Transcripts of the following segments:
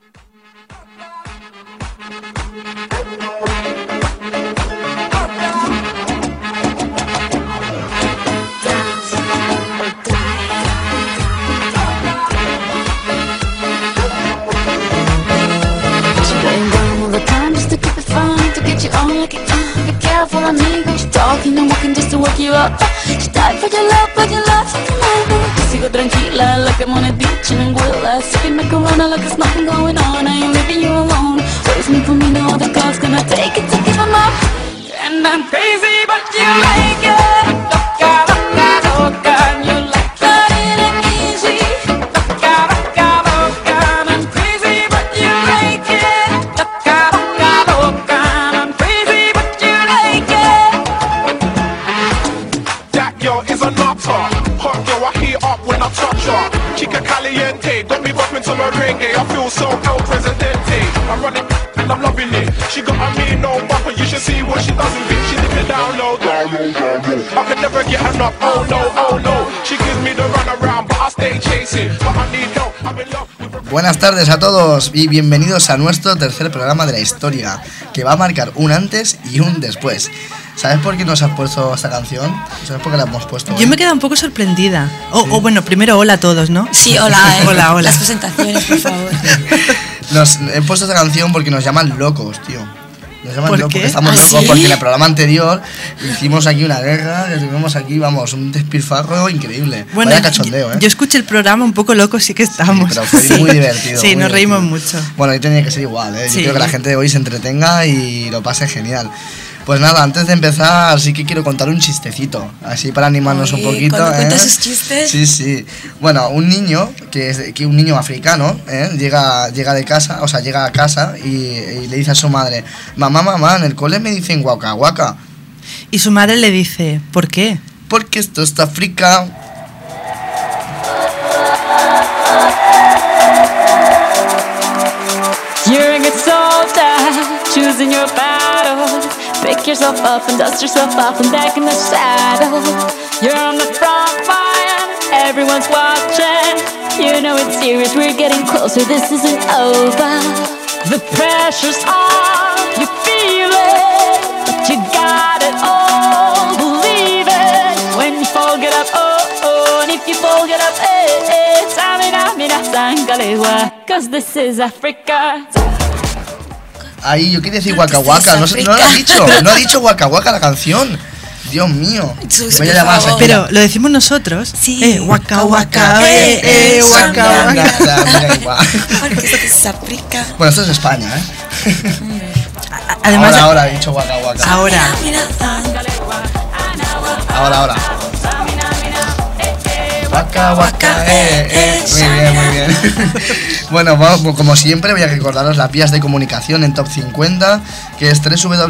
Talking and walking just to wake you up. She died for your love, but your love's tonight. Sigo tranquila, like I'm on a beach in Anguilla. Sipping macarona like there's nothing going on. I ain't leaving you alone. Where's me for me, no other God's gonna take it to give him up. And I'm crazy, but you like it. Loca, loca, loca, you like that it ain't easy. Loca, loca, loca, I'm crazy, but you like it. Loca, loca, loca, I'm crazy, but you like it. That girl is a nutter. Hot girl, I heat up when I touch her. Chica caliente, got me bumping to merengue. I feel so El Presidente. I'm running and I'm loving it. She got a mean no bumper, you should see what she does with it. She dip it down low, down low, down low. I can never get enough, oh no, oh no. She gives me the run around, but I stay chasing. But I need help, I'm in love. Buenas tardes a todos y bienvenidos a nuestro tercer programa de la historia, que va a marcar un antes y un después. ¿Sabes por qué nos has puesto esta canción? ¿Sabes por qué la hemos puesto hoy? Yo me he quedado un poco sorprendida. O bueno, primero hola a todos, ¿no? Sí, hola, hola, hola. Las presentaciones, por favor. He puesto esta canción porque nos llaman locos, tío. Nos llaman ¿Por locos, qué? porque estamos ¿Ah, locos, sí? porque en el programa anterior hicimos aquí una guerra, que tuvimos aquí, vamos, un despilfarro increíble. Bueno, Vaya cachondeo, ¿eh? yo escuché el programa un poco loco, sí que estamos. Sí, pero fue muy divertido. Sí, muy nos reímos divertido. mucho. Bueno, hoy tenía que ser igual, ¿eh? Yo Sí. quiero que la gente de hoy se entretenga y lo pase genial. Pues nada, antes de empezar sí que quiero contar un chistecito, así para animarnos un poquito. Cuando ¿eh? cuentas sus chistes. Sí, sí. Bueno, un niño, un niño africano, llega de casa, o sea, llega a casa y le dice a su madre: mamá, en el cole me dicen guaca, guaca. Y su madre le dice, ¿por qué? Porque esto es África. You're a good soldier, choosing your battle. Pick yourself up and dust yourself off and back in the saddle. You're on the front line, everyone's watching. You know it's serious, we're getting closer, this isn't over. The pressure's on, you feel it, but you got it all, believe it. When you fall, get up, oh, and if you fall, get up, Samina, mina, sangalewa, 'cause this is Africa. Ahí, yo quería decir guaca, guaca, no lo ha dicho, no ha dicho guaca, guaca la canción. Dios mío. Sus, Voy a por llamar favor. Pero, ¿lo decimos nosotros? Sí. Guaca, guaca, Guaca, guaca. guaca. Porque esto es África. Bueno, esto es España, ¿eh? Además, Ahora he dicho guaca, guaca. ahora. Mira, Ahora. Guaca, guaca, Muy bien. Bueno, como siempre voy a recordaros las vías de comunicación en Top 50, que es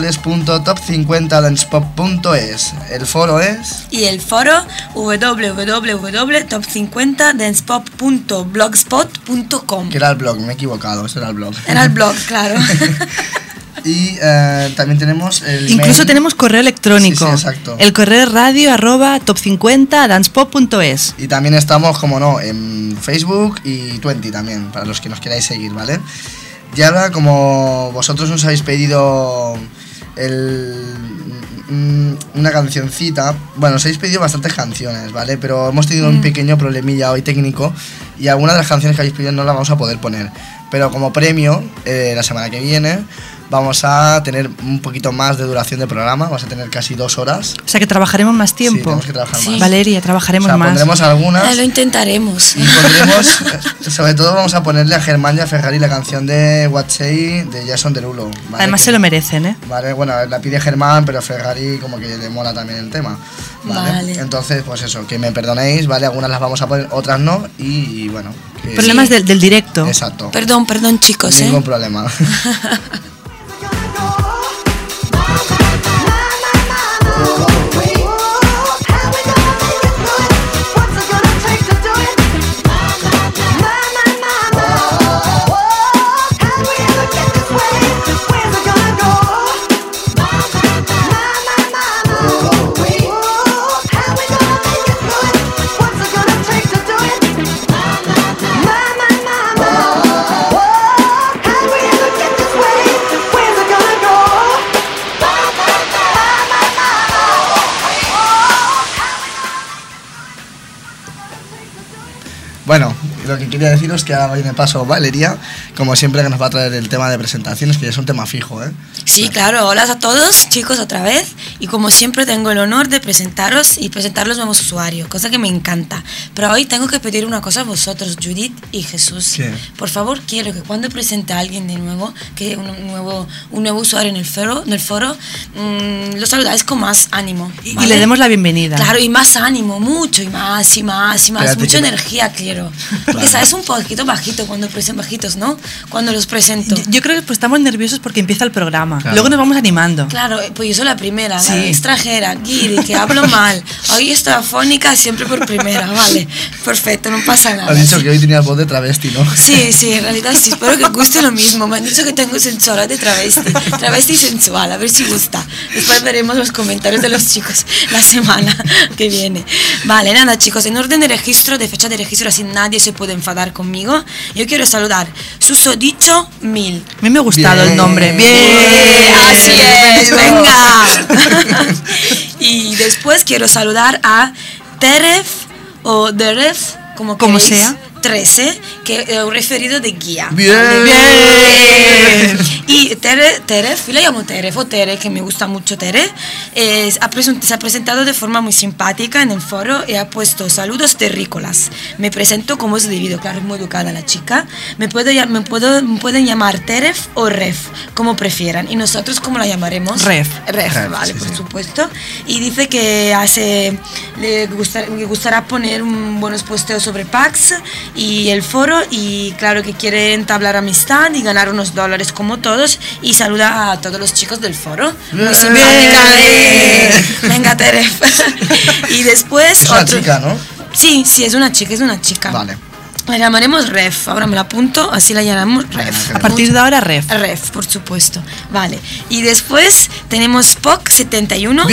www.top50dancepop.es. El foro es... y el foro www.top50dancepop.blogspot.com. Que era el blog, me he equivocado, ese era el blog. Era el blog, claro. Y también tenemos el Incluso mail. tenemos correo electrónico. Sí, exacto. El correo es radio@top50dancepop.es. Y también estamos, como no, en Facebook y Twenty también, para los que nos queráis seguir, ¿vale? Y ahora, como vosotros nos habéis pedido una cancioncita, bueno, os habéis pedido bastantes canciones, ¿vale? Pero hemos tenido un pequeño problemilla hoy técnico y algunas de las canciones que habéis pedido no las vamos a poder poner. Pero como premio, la semana que viene vamos a tener un poquito más de duración de programa, vamos a tener casi 2 horas. O sea que trabajaremos más tiempo. Sí, tenemos que trabajar más. Valeria, trabajaremos O sea, más. pondremos algunas Lo intentaremos. y pondremos, sobre todo vamos a ponerle a Germán y a Ferrari la canción de Watchey de Jason Derulo, ¿vale? Además se lo merecen, ¿eh? Vale, bueno, la pide Germán, pero Ferrari como que le mola también el tema, ¿vale? Vale. Entonces, pues eso, que me perdonéis, ¿vale? Algunas las vamos a poner, otras no, y bueno. Problemas del directo. Exacto. Perdón, chicos, Ningún problema. lo que quería deciros es que ahora viene paso Valeria, como siempre, que nos va a traer el tema de presentaciones, que es un tema fijo, ¿eh? Sí, claro, hola a todos, chicos, otra vez. Y como siempre tengo el honor de presentaros y presentar los nuevos usuarios, cosa que me encanta. Pero hoy tengo que pedir una cosa a vosotros, Judith y Jesús. ¿Qué? Por favor, quiero que cuando presente a alguien de nuevo, que un nuevo usuario en el foro, lo saludáis con más ánimo. Y ¿vale? le demos la bienvenida. Claro, y más ánimo, mucho, y más. Espérate, Mucha que- energía quiero. Porque sabes un poquito bajito cuando bajitos, ¿no? Cuando los presento. Yo creo que pues, estamos nerviosos porque empieza el programa. Claro. Luego nos vamos animando. Claro, pues yo soy la primera, Sí. la extranjera, guiri, que hablo mal. Hoy estoy afónica siempre por primera, vale. Perfecto, no pasa nada. Has dicho que hoy tenías voz de travesti, ¿no? Sí, en realidad sí, espero que guste lo mismo. Me han dicho que tengo sensualidad de travesti sensual, a ver si gusta. Después veremos los comentarios de los chicos la semana que viene. Vale, nada chicos, en orden de registro, de fecha de registro, así nadie se puede enfadar conmigo. Yo quiero saludar Susodicho 1000. A mí me ha gustado Bien. el nombre. Bien. Así es, Bienvenido. venga. Y después quiero saludar a Teref o Deref, como Como queréis, sea. 13, que es un referido de guía. Bien. Bien. Y Teref, yo la llamo Teref o Tere, que me gusta mucho Tere, se ha presentado de forma muy simpática en el foro y ha puesto saludos terrícolas. Me presento como es debido, claro, es muy educada la chica. Me pueden llamar Teref o Ref, como prefieran. ¿Y nosotros cómo la llamaremos? Ref. Ref, vale, sí, por sí. supuesto. Y dice que le gustará poner buenos posteos sobre PAX y el foro, y claro que quiere entablar amistad y ganar unos dólares como todos, y saluda a todos los chicos del foro. Muy Bien. simpática. Venga, Teref. Y después Es una otro- chica, ¿no? Sí, es una chica. Vale. La llamaremos Ref, ahora me la apunto, así la llamamos Ref. A partir de ahora, Ref. Ref, por supuesto. Vale. Y después tenemos Spock71.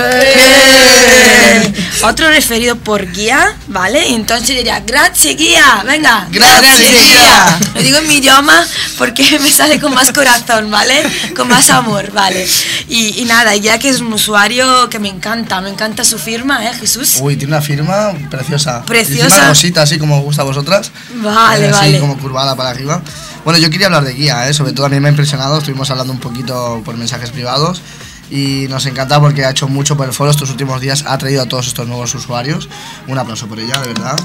Bien. Otro referido por guía, ¿vale? Y entonces diría, grazie guía, venga. Grazie, guía. Lo digo en mi idioma porque me sale con más corazón, ¿vale? Con más amor, ¿vale? Y nada, ya que es un usuario que me encanta su firma, ¿eh, Jesús? Uy, tiene una firma preciosa. Preciosa. Y tiene una cosita así como os gusta a vosotras. Vale, así vale. como curvada para arriba. Bueno, yo quería hablar de guía, ¿eh? Sobre todo a mí me ha impresionado. Estuvimos hablando un poquito por mensajes privados. Y nos encanta porque ha hecho mucho por el foro estos últimos días. Ha traído a todos estos nuevos usuarios. Un aplauso por ella, de verdad.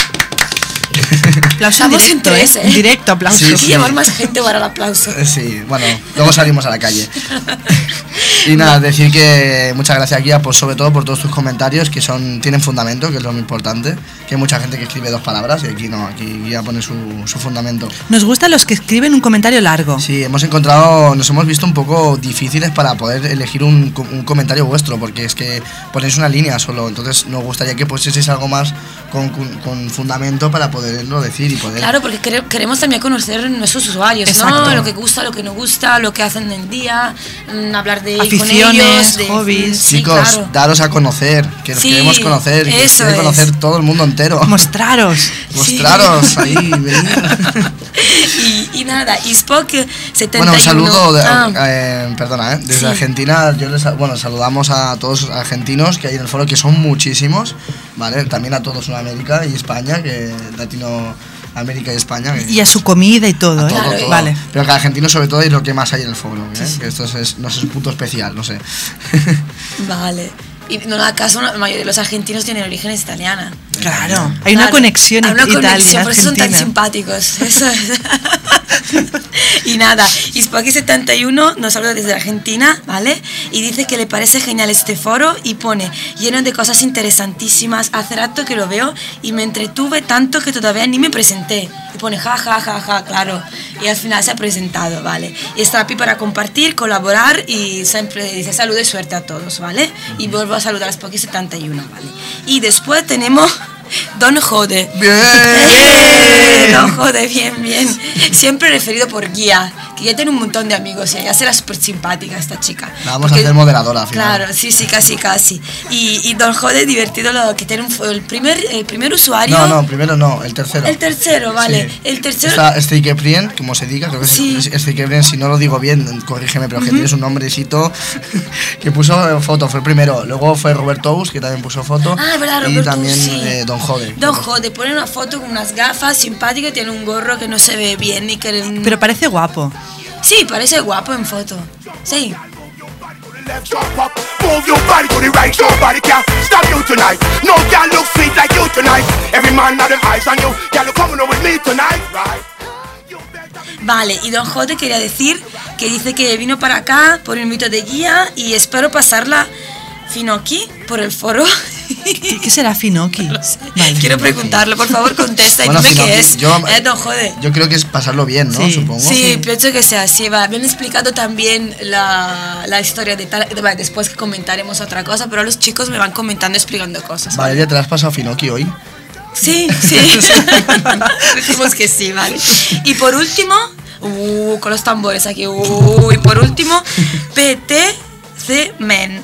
Aplauso Estamos en directo, tres, ¿eh? En directo, aplauso. Sí, Hay que sí. llamar más gente para el aplauso. Sí, bueno, luego salimos a la calle. Y nada, decir que muchas gracias, Guía, pues sobre todo por todos tus comentarios que tienen fundamento, que es lo muy importante. Que hay mucha gente que escribe 2 palabras y aquí no, aquí Guía pone su fundamento. Nos gustan los que escriben un comentario largo. Sí, nos hemos visto un poco difíciles para poder elegir un comentario vuestro, porque es que ponéis una línea solo, entonces nos gustaría que pusieseis algo más con fundamento para poderlo decir y poder... Claro, porque queremos también conocer nuestros usuarios, Exacto. ¿no? Lo que gusta, lo que no gusta, lo que hacen en el día, hablar de Aficiones, con ellos, hobbies. Sí, Chicos, claro. daros a conocer, que nos Sí, queremos conocer, que nos eso quiere es. conocer todo el mundo entero. Mostraros. Mostraros ahí, venid. y nada, y Spock 71. Bueno, un saludo, Ah, perdona, desde Sí. Argentina, saludamos a todos los argentinos que hay en el foro, que son muchísimos, ¿vale? También a todos Sudamérica y España, que Latinoamérica y España. Que, Y a su comida y todo, ¿eh? todo, todo. Vale. Pero que argentinos sobre todo es lo que más hay en el foro, ¿eh? Que esto no es un punto especial, no sé. vale. Y no, acaso la mayoría de los argentinos tienen orígenes italianas. Claro. Hay una Claro, conexión hay una conexión, Italia, por eso son tan Argentina. simpáticos. Eso es. Y nada, Spocky71 nos habla desde Argentina, ¿vale? Y dice que le parece genial este foro y pone lleno de cosas interesantísimas. Hace rato que lo veo y me entretuve tanto que todavía ni me presenté. Y pone ja, ja, ja, ja, claro. Y al final se ha presentado, ¿vale? Y está aquí para compartir, colaborar y siempre dice salud y suerte a todos, ¿vale? Y vuelvo a saludar a Spocky71, ¿vale? Y después tenemos Don Jode. ¡Bien! Don Jode, bien. Siempre referido por guía, que ya tiene un montón de amigos, ya será súper simpática esta chica. La vamos a hacer moderadora al final. Claro, sí, casi. Y Don Jode, divertido lo que tiene el primer usuario. No, primero no, el tercero. El tercero, vale. Sí. El tercero. Está Strikebrien, como se diga, creo que Sí. es Strikebrien, si no lo digo bien, corrígeme, pero que tienes un nombrecito que puso foto, fue el primero. Luego fue Roberto Ous, que también puso foto. Ah, es verdad, y Roberto, también sí. Don Jode. Don Jode pone una foto con unas gafas simpáticas, tiene un gorro que no se ve bien ni que. Pero parece guapo. Sí, parece guapo en foto. Sí. Left jump up, move your body to the right, nobody can stop you tonight. No girl look sweet like you tonight. Every man have them eyes on you. Girl, you coming with me tonight, right? Vale, y Don Jode quería decir que dice que vino para acá por un invito de guía y espero pasarla fino aquí por el foro. ¿Qué será Finoki? Vale. Quiero preguntarlo, por favor contesta y Bueno, dime Finoki, qué es. Don Jode. Yo creo que es pasarlo bien, ¿no? Sí. Supongo. Sí, pienso que sea así. Va. Habían explicado también la historia de tal. Después que comentaremos otra cosa, pero los chicos me van comentando, explicando cosas. Vale, ¿te la has pasado Finoki hoy? Sí. Decimos que sí, vale. Y por último, con los tambores aquí. Y por último, PTC Men.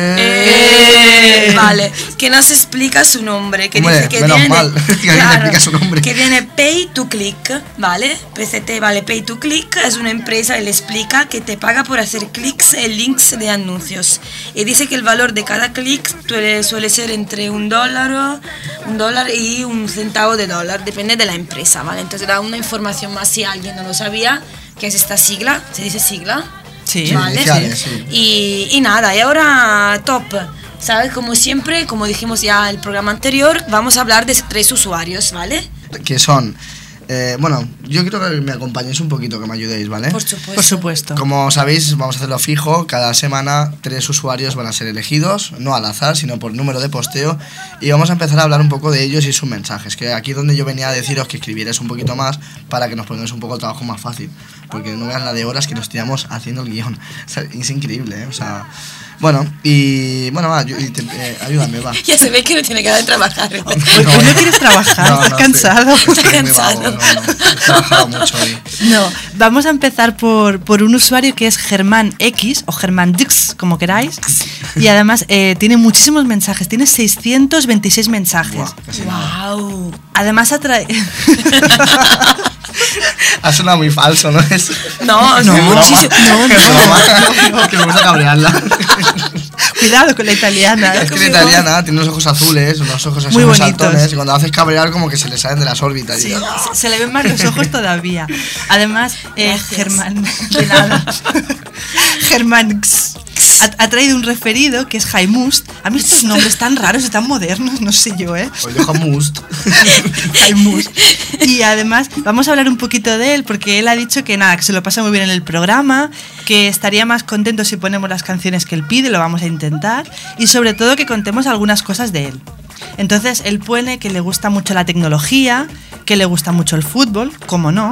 Vale, que nos explica su nombre, que Hombre, dice que menos viene, mal que alguien le explica su nombre. que viene Pay to Click, ¿vale? PCT, vale, Pay to Click es una empresa, él explica que te paga por hacer clics en links de anuncios. Y dice que el valor de cada clic suele ser entre $1 y $0.01, depende de la empresa, ¿vale? Entonces da una información más si alguien no lo sabía, que es esta sigla, ¿se dice sigla? Sí, Vale. Iniciales, sí. Y nada, y ahora top, ¿sabes? Como siempre, como dijimos ya en el programa anterior, vamos a hablar de 3 usuarios, ¿vale? Que son... bueno, yo quiero que me acompañéis un poquito, que me ayudéis, ¿vale? Por supuesto. Por supuesto. Como sabéis, vamos a hacerlo fijo. Cada semana 3 usuarios van a ser elegidos, no al azar, sino por número de posteo. Y vamos a empezar a hablar un poco de ellos y sus mensajes. Que aquí es donde yo venía a deciros que escribierais un poquito más para que nos pongáis un poco el trabajo más fácil. Porque no vean la de horas que nos tiramos haciendo el guión. O sea, es increíble, ¿eh? O sea... Bueno, y... Bueno, va, ayúdame, va. Ya se ve que no tiene ganas de trabajar. Hoy no quieres trabajar, estás cansado. Estoy muy cansado. vago, no. He trabajado mucho hoy. No, vamos a empezar por un usuario que es Germán X o Germán Dix, como queráis. Y además tiene muchísimos mensajes, tiene 626 mensajes. Buah, casi nada. Wow. Además atrae... Ha sonado muy falso, ¿no? Es... No, No, muchísimo. No, que me gusta cabrearla. Cuidado con la italiana. Es que la italiana tiene unos ojos azules, unos ojos así Muy muy bonitos. saltones, y cuando la haces cabrear como que se le salen de las órbitas. Sí, Y- se le ven más los ojos todavía. Además, Gracias. Germán, de nada. Germán X ha traído un referido que es Jaimust. A mí estos nombres tan raros y tan modernos, no sé yo, ¿eh? Oye, Jamust. Jaimust. Y además, vamos a hablar un poquito de él porque él ha dicho que nada, que se lo pasa muy bien en el programa, que estaría más contento si ponemos las canciones que él pide, lo vamos a intentar, y sobre todo que contemos algunas cosas de él. Entonces, él pone que le gusta mucho la tecnología, que le gusta mucho el fútbol, como no.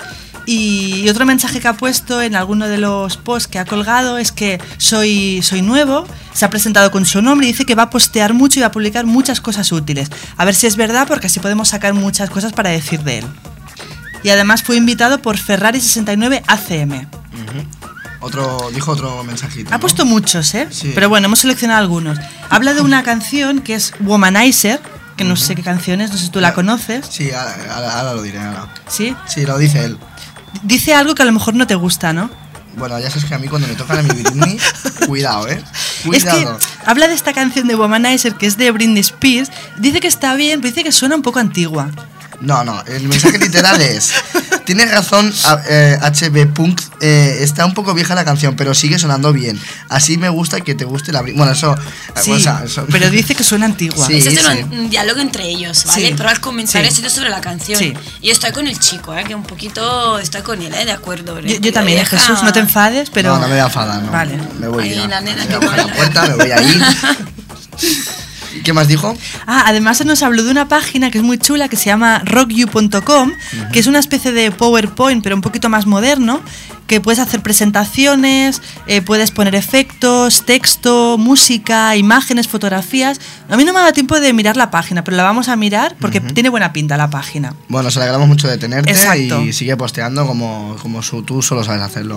Y otro mensaje que ha puesto en alguno de los posts que ha colgado es que soy nuevo, se ha presentado con su nombre y dice que va a postear mucho y va a publicar muchas cosas útiles. A ver si es verdad, porque así podemos sacar muchas cosas para decir de él. Y además fue invitado por Ferrari 69 ACM. Dijo otro mensajito. Ha ¿no? puesto muchos, ¿eh? Sí. Pero bueno, hemos seleccionado algunos. Habla de una canción que es Womanizer, que no sé qué canción es, no sé si tú la conoces. Sí, ahora lo diré. Ahora. ¿Sí? Sí, lo dice él. Dice algo que a lo mejor no te gusta, ¿no? Bueno, ya sabes que a mí cuando me tocan a mi Britney, cuidado, ¿eh? Cuidado. Es que habla de esta canción de Womanizer que es de Britney Spears. Dice que está bien, pero dice que suena un poco antigua. No, el mensaje literal es... Tienes razón, HB Punk, está un poco vieja la canción, pero sigue sonando bien. Así me gusta que te guste la... Bueno, eso... Sí, o sea, eso- pero dice que suena antigua. Sí. Ese es un diálogo entre ellos, ¿vale? Sí. Pero al comenzar Sí. sobre la canción. Sí. Y estoy con el chico, que un poquito estoy con él, de acuerdo. Yo también, Deja- Jesús, no te enfades, pero... No me voy a enfadar, no. Vale. Me voy Ay, ya. la nena, Me qué voy a la buena. puerta, me voy a ir. ¿Qué más dijo? Además nos habló de una página que es muy chula que se llama rockyou.com, que es una especie de PowerPoint pero un poquito más moderno, que puedes hacer presentaciones, puedes poner efectos, texto, música, imágenes, fotografías. A mí no me ha dado tiempo de mirar la página, pero la vamos a mirar porque tiene buena pinta la página. Bueno, nos alegramos mucho de tenerte. Exacto. Y sigue posteando como tú solo sabes hacerlo.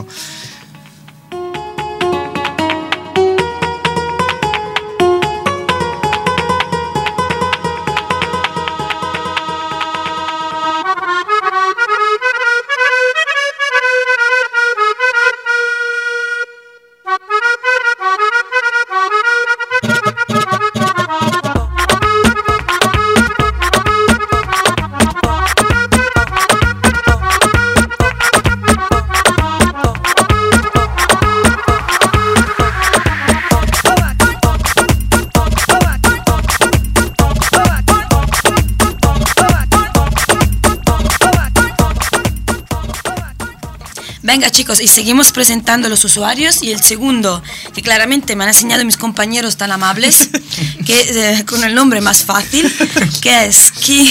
Venga chicos, y seguimos presentando los usuarios, y el segundo, que claramente me han enseñado mis compañeros tan amables, que con el nombre más fácil, que es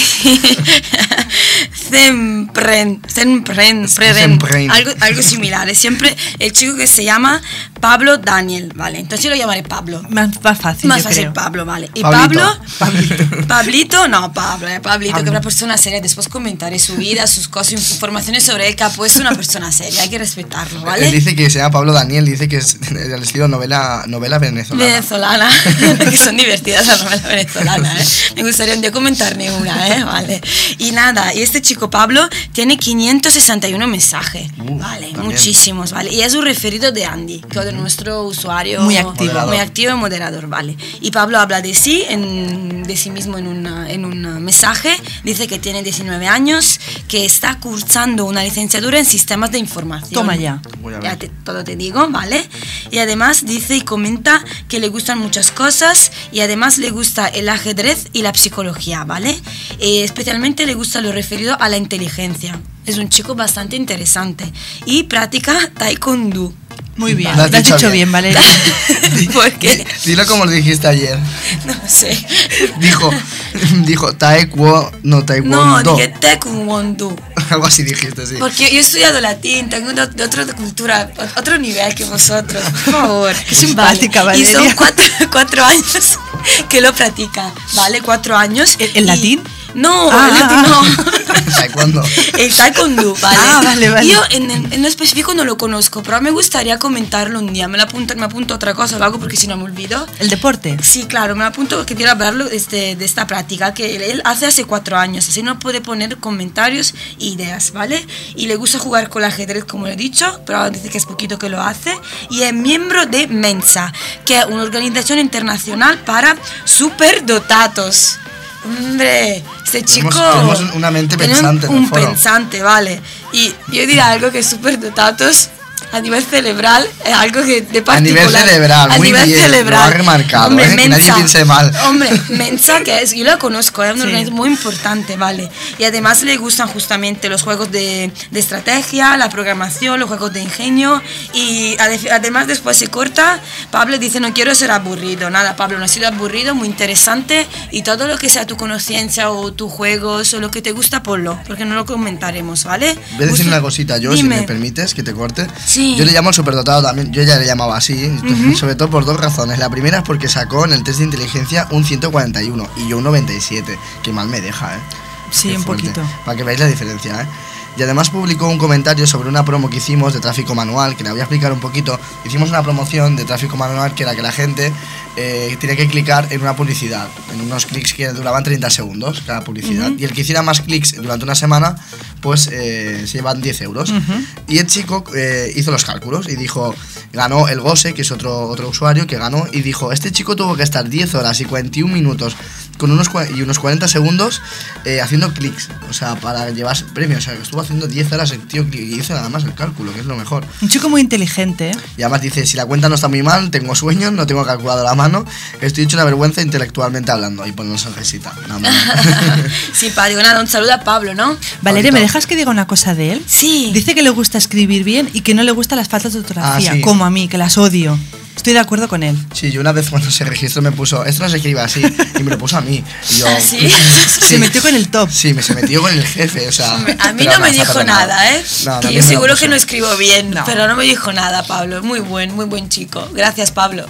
algo similar, es siempre el chico que se llama Pablo Daniel, ¿vale? Entonces yo lo llamaré Pablo. Más fácil, Más yo fácil, creo. Pablo, ¿vale? Y Pablito. Pablito, no, Pablito, que es una persona seria. Después comentaré su vida, sus cosas, informaciones sobre él, que ha puesto una persona seria, hay que respetarlo, ¿vale? Él dice que se llama Pablo Daniel, dice que es del estilo novela venezolana. Que son divertidas las novelas venezolanas, ¿eh? Me gustaría un día comentarme una, ¿eh? Vale. Y nada, y este chico Pablo tiene 561 mensajes, ¿vale? También. Muchísimos, ¿vale? Y es un referido de Andy, que es de nuestro usuario Muy activo. muy activo y moderador, ¿vale? Y Pablo habla de sí mismo en un mensaje, dice que tiene 19 años, que está cursando una licenciatura en sistemas de información. Toma ya. Ya todo te digo, ¿vale? Y además dice y comenta que le gustan muchas cosas, y además le gusta el ajedrez y la psicología, ¿vale? Especialmente le gusta lo referido a la inteligencia. Es un chico bastante interesante y practica taekwondo. Muy bien, Lo has lo has dicho dicho bien. bien, Valeria. ¿Por qué? Dilo como lo dijiste ayer. No sé. Dijo taekwondo. No, dije taekwondo. Algo así dijiste, sí. Porque yo he estudiado latín, tengo de otra cultura, otro nivel que vosotros, por favor. Qué simpática, Vale. Valeria. Y son cuatro años que lo practica, ¿vale? 4 años. ¿El Y- latín? No, el latín no. Taekwondo. El taekwondo, ¿vale? Ah, vale. Yo en lo específico no lo conozco, pero me gustaría comentarlo un día. Me apunto otra cosa, lo hago porque si no me olvido. ¿El deporte? Sí, claro, me apunto que quiero hablarlo de esta práctica que él hace 4 años, así no puede poner comentarios e ideas, ¿vale? Y le gusta jugar con el ajedrez, como lo he dicho, pero ahora dice que es poquito que lo hace, y es miembro de Mensa, que es una organización internacional para superdotados. Hombre, este chico... Tenemos una mente tiene pensante en el un foro. pensante, ¿vale? Y yo diría algo que superdotados a nivel cerebral es algo que de particular. A nivel cerebral, a muy nivel bien, cerebral. lo has remarcado, Hombre, que nadie piense mal. Hombre, Mensa, que es, yo la conozco, es una Sí. organización muy importante, ¿vale? Y además le gustan justamente los juegos de estrategia, la programación, los juegos de ingenio, y además después se corta, Pablo dice, no quiero ser aburrido. Nada, Pablo, no ha sido aburrido, muy interesante, y todo lo que sea tu conciencia o tus juegos o lo que te gusta, ponlo, porque no lo comentaremos, ¿vale? Voy a decir una cosita yo, Dime. si me permites, que te corte. Sí. Yo le llamo al superdotado también, yo ya le llamaba así, sobre todo por 2 razones. La primera es porque sacó en el test de inteligencia un 141 y yo un 97, que mal me deja, ¿eh? Sí, Qué un fuerte. poquito. Para que veáis la diferencia, ¿eh? Y además publicó un comentario sobre una promo que hicimos de tráfico manual, que le voy a explicar un poquito. Hicimos una promoción de tráfico manual que era que la gente tiene que clicar en una publicidad, en unos clics que duraban 30 segundos cada publicidad. Y el que hiciera más clics durante una semana, pues se llevan 10 euros. Y el chico hizo los cálculos y dijo, ganó el Gose, que es otro usuario que ganó, y dijo, este chico tuvo que estar 10 horas y 41 minutos con unos 40 segundos haciendo clics, o sea, para llevarse premio. O sea, que estuvo haciendo 10 horas el tío y hizo nada más el cálculo, que es lo mejor. Un chico muy inteligente, ¿eh? Y además dice, si la cuenta no está muy mal, tengo sueños, no tengo calculadora a mano, estoy hecho una vergüenza intelectualmente hablando. Y pone una sonrisita. Nada más. Sí, pa, digo nada, un saludo a Pablo, ¿no? Valeria, Pablito. ¿me dejas que diga una cosa de él? Sí. Dice que le gusta escribir bien y que no le gustan las faltas de ortografía, Ah, sí. como a mí, que las odio. Estoy de acuerdo con él. Sí, yo una vez cuando se registró me puso, esto no se escribe así, y me lo puso a mí. Y yo, ¿Ah, sí? Se metió con el top. Sí, se metió con el jefe, o sea... A mí pero no me está dijo perdonado. nada, ¿eh? No, Que a mí yo me lo seguro puso. que no escribo bien, No. pero no me dijo nada, Pablo. Muy buen chico. Gracias, Pablo.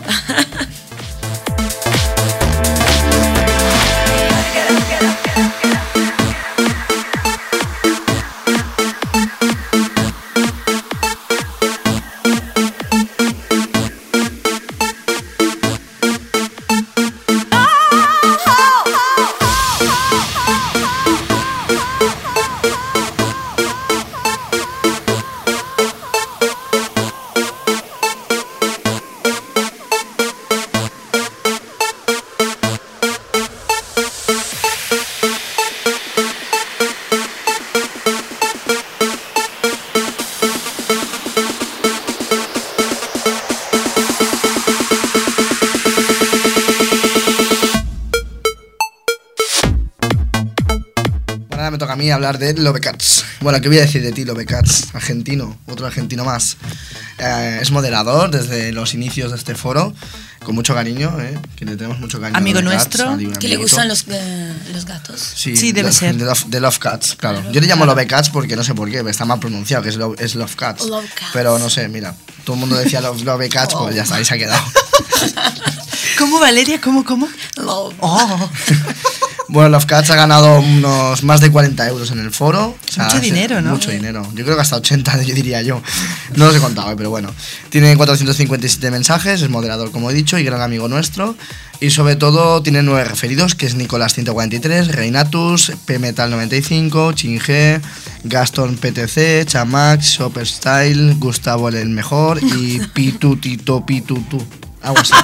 Ahora me toca a mí hablar de Lovecats. Bueno, ¿qué voy a decir de ti, Lovecats? Argentino, otro argentino más. Es moderador desde los inicios de este foro, con mucho cariño, que le tenemos mucho cariño. Amigo a Lovecats, nuestro. a Que le amiguito. gustan los gatos. Sí, debe ser. De Lovecats, claro. Yo le llamo Lovecats porque no sé por qué, está mal pronunciado, que es Lovecats. Lovecats. Pero no sé, mira, todo el mundo decía Lovecats, pues ya está, ahí se ha quedado. ¿Cómo, Valeria? ¿Cómo? Love. Oh, Bueno, Lovecats ha ganado unos más de 40 euros en el foro. O sea, Mucho dinero, ¿no? Mucho dinero. Yo creo que hasta 80, yo diría yo. No los he contado, pero bueno. Tiene 457 mensajes, es moderador, como he dicho, y gran amigo nuestro. Y sobre todo tiene 9 referidos, que es Nicolás 143, Reinatus, P-Metal 95, Chinge, Gaston PTC, Chamax, Shopper Style, Gustavo el mejor y Pitutito Pitutu. Algo así.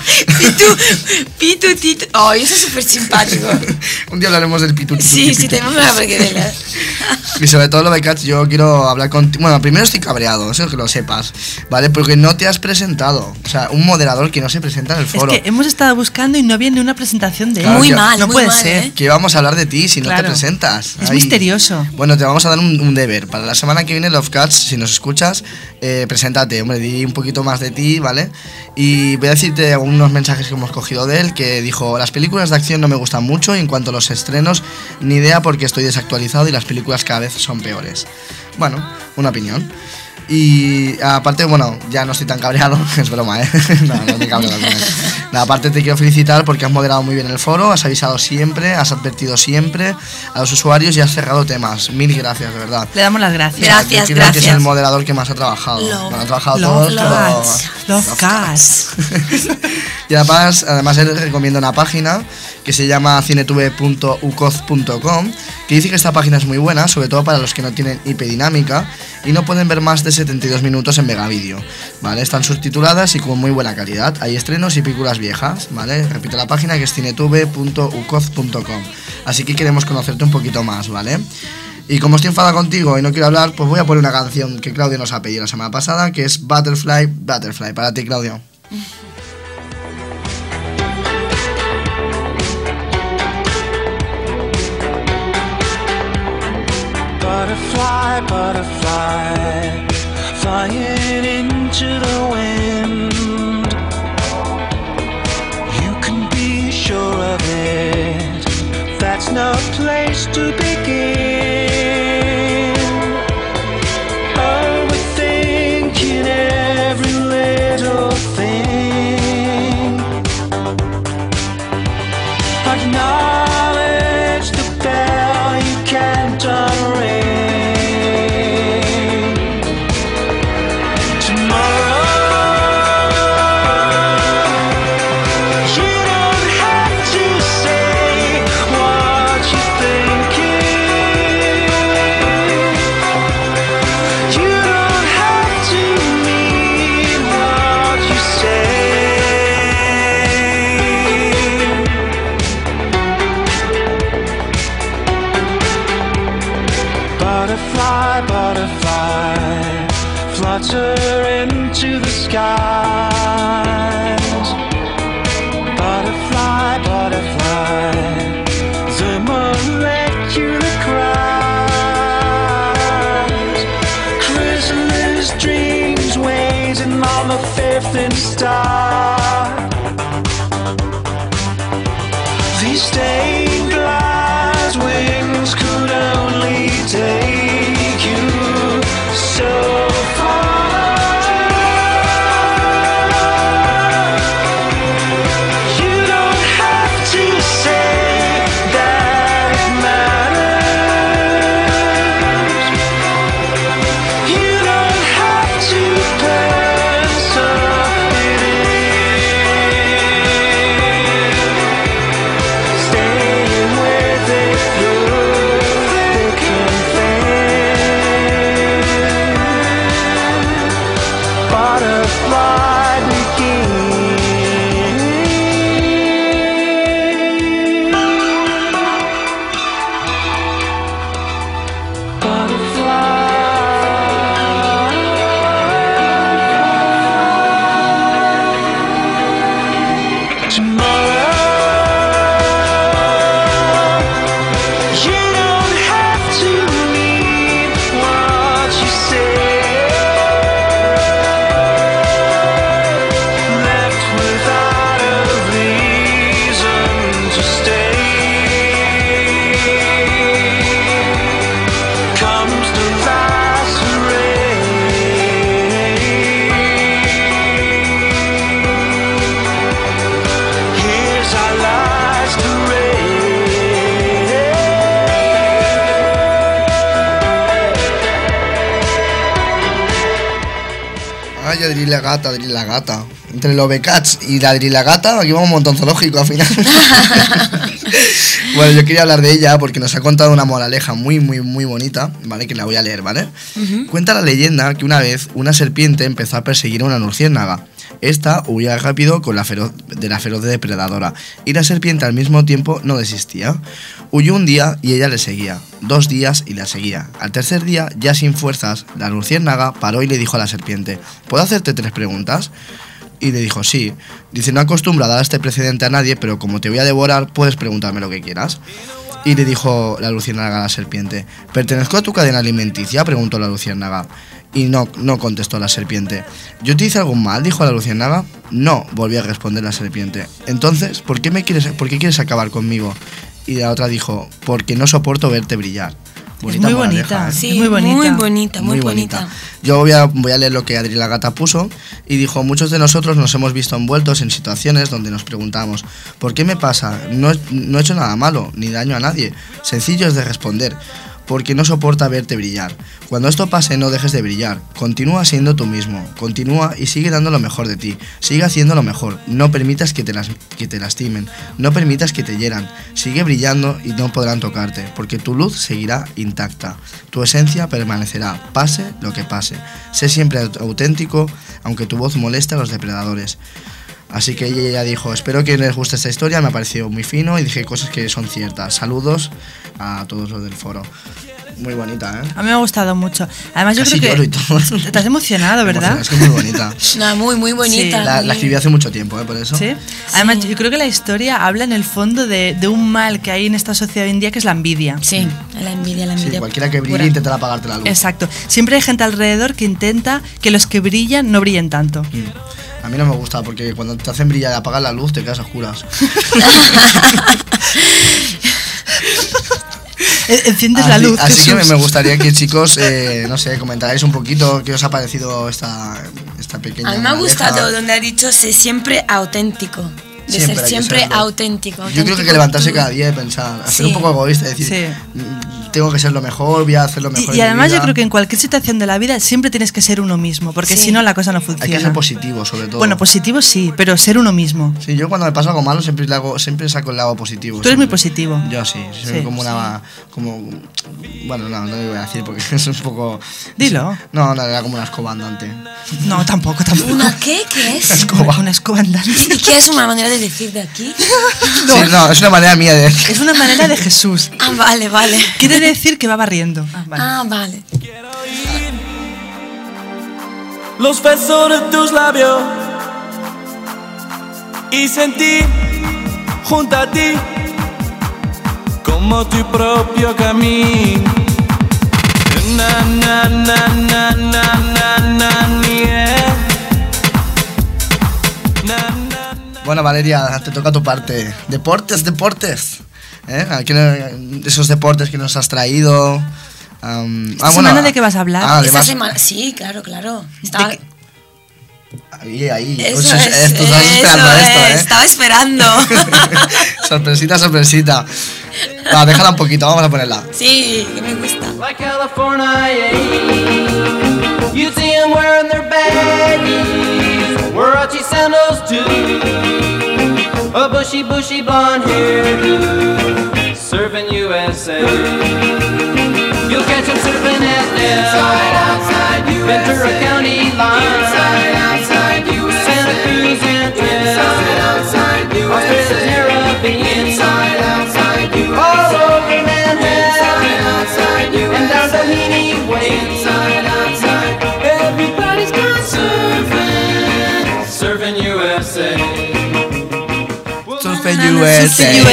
Pitu, Tito. Ay, eso es súper simpático. Un día hablaremos del Pitutito. Sí, tenemos una porquería. Y sobre todo, Lovecats, yo quiero hablar contigo. Bueno, primero estoy cabreado, eso que lo sepas, ¿vale? Porque no te has presentado. O sea, un moderador que no se presenta en el foro. es que hemos estado buscando y no había ni una presentación de él. Claro, Muy que- mal, no muy puede mal, ser. ¿eh? Que vamos a hablar de ti si no te Claro. presentas. Es Ay. misterioso. Bueno, te vamos a dar un deber. Para la semana que viene, Lovecats, si nos escuchas, preséntate, hombre, di un poquito más de ti, ¿vale? Y voy a decirte algunos mensajes que hemos cogido de él, que dijo, las películas de acción no me gustan mucho y en cuanto a los estrenos, ni idea porque estoy desactualizado y las películas cada vez son peores. Bueno, una opinión. Y aparte, bueno, ya no estoy tan cabreado, es broma, ¿eh? No me cabreo con él. Nada, aparte te quiero felicitar porque has moderado muy bien el foro, has avisado siempre, has advertido siempre a los usuarios y has cerrado temas. Mil gracias, de verdad. Le damos las gracias. Gracias. Yo creo que es el moderador que más ha trabajado. Love. Bueno, han trabajado Love todos, Cats. pero... Love Cats. Y además él recomienda una página que se llama cinetube.ucoz.com, que dice que esta página es muy buena, sobre todo para los que no tienen IP dinámica y no pueden ver más de 72 minutos en Megavideo, ¿vale? Están subtituladas y con muy buena calidad. Hay estrenos y películas viejas, ¿vale? Repito la página, que es cinetube.ucoz.com. Así que queremos conocerte un poquito más, ¿vale? Y como estoy enfadado contigo y no quiero hablar, pues voy a poner una canción que Claudio nos ha pedido la semana pasada, que es Butterfly, Butterfly. Para ti, Claudio. Butterfly, butterfly, flying into the wind. You can be sure of it, that's no place to begin. Overthinking every little thing. Acknowledge the bell you can't unring. Butterfly, butterfly, flutter into the skies. Butterfly, butterfly, the molecular cries. Chrysalis dreams waiting on the 5th star. butterfly begin. Ay, Adri la gata. Entre los becats y la Adri la gata, aquí vamos un montón zoológico al final. Bueno, yo quería hablar de ella porque nos ha contado una moraleja muy bonita, ¿vale? Que la voy a leer, ¿vale? Cuenta la leyenda que una vez una serpiente empezó a perseguir a una luciérnaga. Esta huía rápido de la feroz depredadora y la serpiente al mismo tiempo no desistía. Huyó un día y ella le seguía, 2 días y la seguía. Al tercer día, ya sin fuerzas, la luciérnaga paró y le dijo a la serpiente: ¿puedo hacerte 3 preguntas? Y le dijo: sí. Dice: no acostumbro a dar este precedente a nadie, pero como te voy a devorar, puedes preguntarme lo que quieras. Y le dijo la luciérnaga a la serpiente: ¿pertenezco a tu cadena alimenticia?, preguntó la luciérnaga. Y no contestó la serpiente. ¿Yo te hice algún mal?, dijo la luciérnaga. No, volvió a responder la serpiente. Entonces, ¿por qué quieres acabar conmigo? Y la otra dijo: porque no soporto verte brillar. Bonita, es muy bonita, ¿eh? Sí, muy bonita. Muy bonita. Yo voy a leer lo que Adri la gata puso y dijo: muchos de nosotros nos hemos visto envueltos en situaciones donde nos preguntamos: ¿por qué me pasa? No he hecho nada malo, ni daño a nadie. Sencillo es de responder: porque no soporta verte brillar. Cuando esto pase, no dejes de brillar. Continúa siendo tú mismo. Continúa y sigue dando lo mejor de ti. Sigue haciendo lo mejor. No permitas que te lastimen. No permitas que te hieran. Sigue brillando y no podrán tocarte, porque tu luz seguirá intacta. Tu esencia permanecerá, pase lo que pase. Sé siempre auténtico, aunque tu voz moleste a los depredadores. Así que ella dijo: espero que les guste esta historia, me ha parecido muy fino y dije cosas que son ciertas. Saludos a todos los del foro. Muy bonita, ¿eh? A mí me ha gustado mucho. Además, yo casi creo que lloro y todo. te has emocionado, ¿verdad? Es que es muy bonita. No, muy bonita. Sí. La escribí hace mucho tiempo, ¿eh? Por eso. ¿Sí? Además, yo creo que la historia habla en el fondo de un mal que hay en esta sociedad hoy en día, que es la envidia. Sí, la envidia. Sí, cualquiera que brille pura. intentará apagarte la luz. Exacto. Siempre hay gente alrededor que intenta que los que brillan no brillen tanto. A mí no me gusta porque cuando te hacen brillar y apagar la luz te quedas a oscuras. Enciendes la luz. Así que Jesús. me gustaría que, chicos, no sé, comentarais un poquito qué os ha parecido esta pequeña. A mí me ha moraleja. gustado donde ha dicho: sé siempre auténtico. De Siempre hay ser que siempre serlo. auténtico. Yo creo que hay que levantarse cada día y pensar, ser Sí. un poco egoísta, decir, Sí. tengo que ser lo mejor, voy a hacer lo mejor. Y en mi además vida. yo creo que en cualquier situación de la vida siempre tienes que ser uno mismo, porque Sí. si no la cosa no Hay funciona. que ser positivo, sobre todo. Bueno, positivo sí, pero ser uno mismo. Sí, yo cuando me pasa algo malo siempre saco el lado positivo. Tú eres muy siempre. positivo. Yo sí, soy Sí. como una. Bueno, no lo voy a decir porque es un poco. Dilo. No, era como una escoba andante. No, tampoco. ¿Una qué? ¿Qué es? Escoba. Una escoba andante. ¿Y qué es una manera de decir de aquí? Sí, no, es una manera mía de. Es una manera de Jesús. Ah, vale. Quiere decir que va barriendo. Vale. Ah, vale. Los besos de tus labios y sentir junto a ti como tu propio camino. Na, na, na, na, na, na, na, yeah. Na, na, na. Bueno, Valeria, te toca tu parte. Deportes. Esos deportes que nos has traído. ¿Esta semana de qué vas a hablar? Esta Además, semana. Sí, claro. Estaba, ahí. Eso Pues, es, tú estabas esperando eso esto, es, ¿eh? Estaba esperando. sorpresita. Va, déjala un poquito, vamos a ponerla. Sí, que me gusta. Like California, you see them wearing their baggies, Warachi sandals too, a bushy blonde hairdo, surfing USA. You'll catch them surfing at outside Ventura County line, Surfing USA. Surfing USA.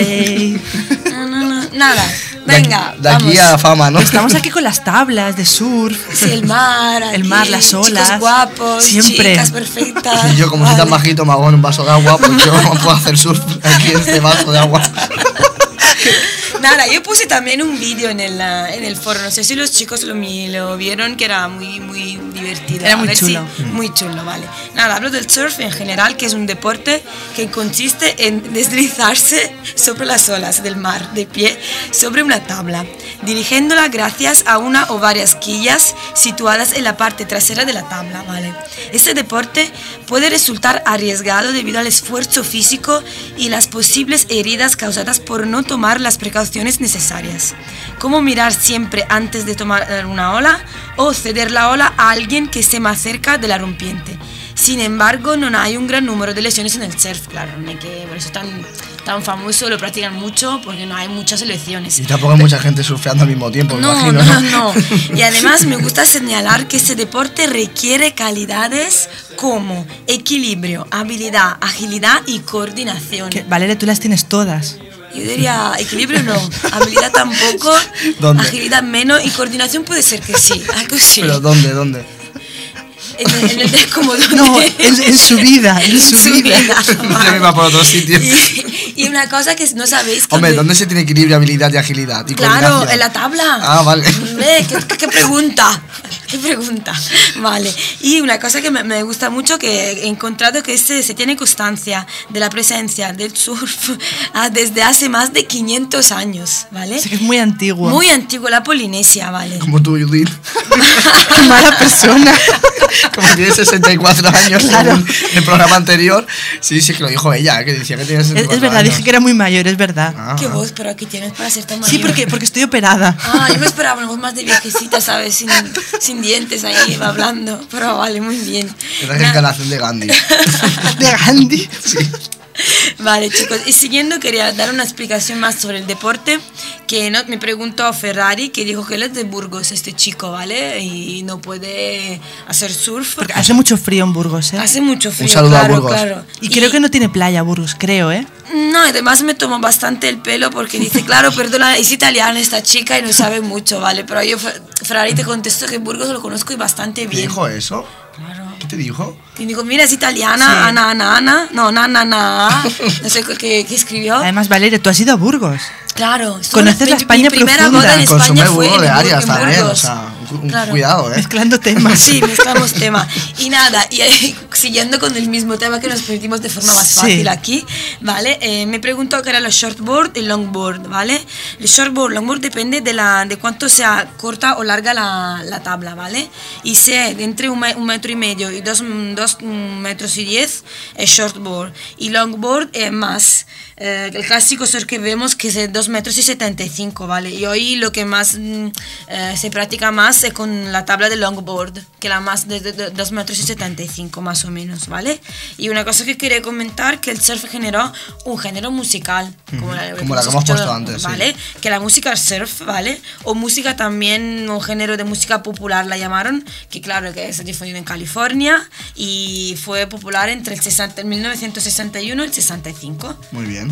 Nada, venga, De aquí vamos. a la fama, ¿no? Estamos aquí con las tablas de surf. Sí, el mar, El mar, aquí, las olas. chicos guapos, Siempre. chicas perfectas. Y yo, como soy tan Vale. bajito, me hago en un vaso de agua, pues yo no puedo hacer surf aquí en este vaso de agua. Nada, yo puse también un vídeo en el foro, no sé si los chicos lo vieron, que era muy divertido. Era A muy ver chulo. si- muy chulo, vale. Nada, hablo del surf en general, que es un deporte que consiste en deslizarse sobre las olas del mar, de pie, sobre una tabla, dirigiéndola gracias a una o varias quillas situadas en la parte trasera de la tabla, vale. Este deporte puede resultar arriesgado debido al esfuerzo físico y las posibles heridas causadas por no tomar las precauciones necesarias, como mirar siempre antes de tomar una ola o ceder la ola a alguien que esté más cerca de la rompiente. Sin embargo, no hay un gran número de lesiones en el surf, claro, no hay que, por eso es tan famoso, lo practican mucho, porque no hay muchas selecciones. Y tampoco hay mucha gente surfeando al mismo tiempo, me No, imagino, no, ¿no? no. Y además me gusta señalar que este deporte requiere calidades como equilibrio, habilidad, agilidad y coordinación. Que, Valeria, tú las tienes todas. Yo diría equilibrio no, habilidad tampoco, ¿Dónde? agilidad menos y coordinación puede ser que sí, algo sí. Pero ¿dónde? En el como donde- No, en su vida, en su vida. Yo me iba por otro sitio. Y una cosa que no sabéis que Hombre, ¿dónde se tiene equilibrio, habilidad y agilidad? Y Claro, coordinación? en la tabla. Ah, vale. Hombre, ¿qué pregunta? ¿Qué pregunta? Vale. Y una cosa que me gusta mucho, que he encontrado que se tiene constancia de la presencia del surf desde hace más de 500 años, ¿vale? Es que es muy antiguo. Muy antiguo, la Polinesia, ¿vale? Como tú, Judith. Qué mala persona. Como tiene 64 años Claro. según el programa anterior. Sí, que lo dijo ella, que decía que tenía 64 Es verdad, años. dije que era muy mayor, es verdad. Ah, ¿Qué voz? Pero aquí tienes para ser tan Sí, mayor. porque estoy operada. Ah, yo me esperaba una voz más de viejecita, ¿sabes? Sin dientes ahí, hablando. Pero vale, muy bien. Es la reencarnación de Gandhi. De Gandhi. Sí. Vale, chicos, y siguiendo quería dar una explicación más sobre el deporte, que ¿no? me preguntó Ferrari, que dijo que él es de Burgos, este chico, ¿vale? Y no puede hacer surf. Porque hace mucho frío en Burgos, ¿eh? Hace mucho frío, saludo a claro, Burgos. claro. Y creo que no tiene playa Burgos, creo, ¿eh? No, además me tomó bastante el pelo porque dice, claro, perdona, es italiana esta chica y no sabe mucho, ¿vale? Pero yo, Ferrari, te contesto que Burgos lo conozco y bastante ¿Te bien. dijo eso? Claro. ¿Qué te dijo? Y digo, mira, es italiana, Sí. Ana, no, no sé qué escribió. Además, Valeria, tú has ido a Burgos. Claro. Conoces la España mi primera profunda. boda en España Consume fue Burgos de en Arias también, Burgos. o sea, un Claro. cuidado, ¿eh? Mezclando temas. Sí, mezclamos tema. Y nada, y siguiendo con el mismo tema que nos perdimos de forma más Sí. fácil aquí, ¿vale? Me preguntó qué era los shortboard y longboard, ¿vale? El shortboard, longboard depende de cuánto sea corta o larga la tabla, ¿vale? Y si es de entre 1,5 metros y 2 metros y 10 es shortboard. Y longboard es más. El clásico surf que vemos que es de 2 metros y 75, ¿vale? Y hoy lo que más se practica más es con la tabla de longboard, que la más de 2 metros y 75 más o menos, ¿vale? Y una cosa que quería comentar, que el surf generó un género musical, como la Como la que hemos escuchado, puesto antes, sí. ¿vale? Que la música surf, ¿vale? O música también, un género de música popular la llamaron, que claro, que se difundió en California y fue popular entre el 1961 y el 65. Muy bien.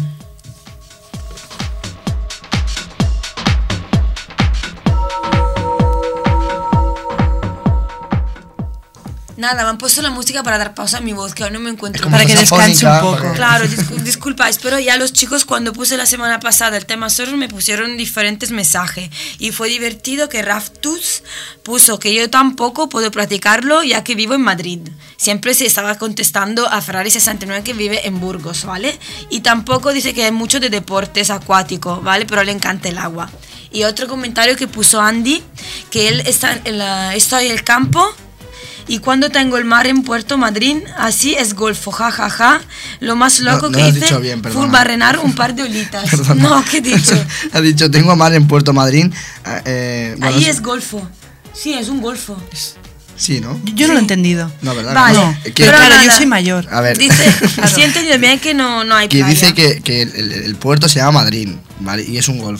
Nada, me han puesto la música para dar pausa a mi voz, que aún no me encuentro. Como Para que cosa descanse un fónica, poco. porque- Claro, disculpáis, pero ya los chicos cuando puse la semana pasada el tema surf me pusieron diferentes mensajes y fue divertido que Raftus puso que yo tampoco puedo practicarlo ya que vivo en Madrid. Siempre se estaba contestando a Ferrari 69 que vive en Burgos, ¿vale? Y tampoco dice que hay mucho de deportes acuáticos, ¿vale? Pero le encanta el agua. Y otro comentario que puso Andy, que él está estoy en el campo. Y cuando tengo el mar en Puerto Madryn, así es golfo, jajaja. Lo más loco No que lo has hice dicho bien, perdona. fue barrenar un par de olitas. Perdona. No, ¿qué he dicho? Ha dicho, tengo mar en Puerto Madryn. Bueno, Ahí es golfo. Sí, es un golfo. Sí, ¿no? Yo no lo he entendido. No, ¿verdad? Vale. No. Pero Pero claro, nada. yo soy mayor. A ver. Dice, sí he entendido bien que no hay Que playa. dice que el puerto se llama Madrid, ¿vale? Y es un golfo.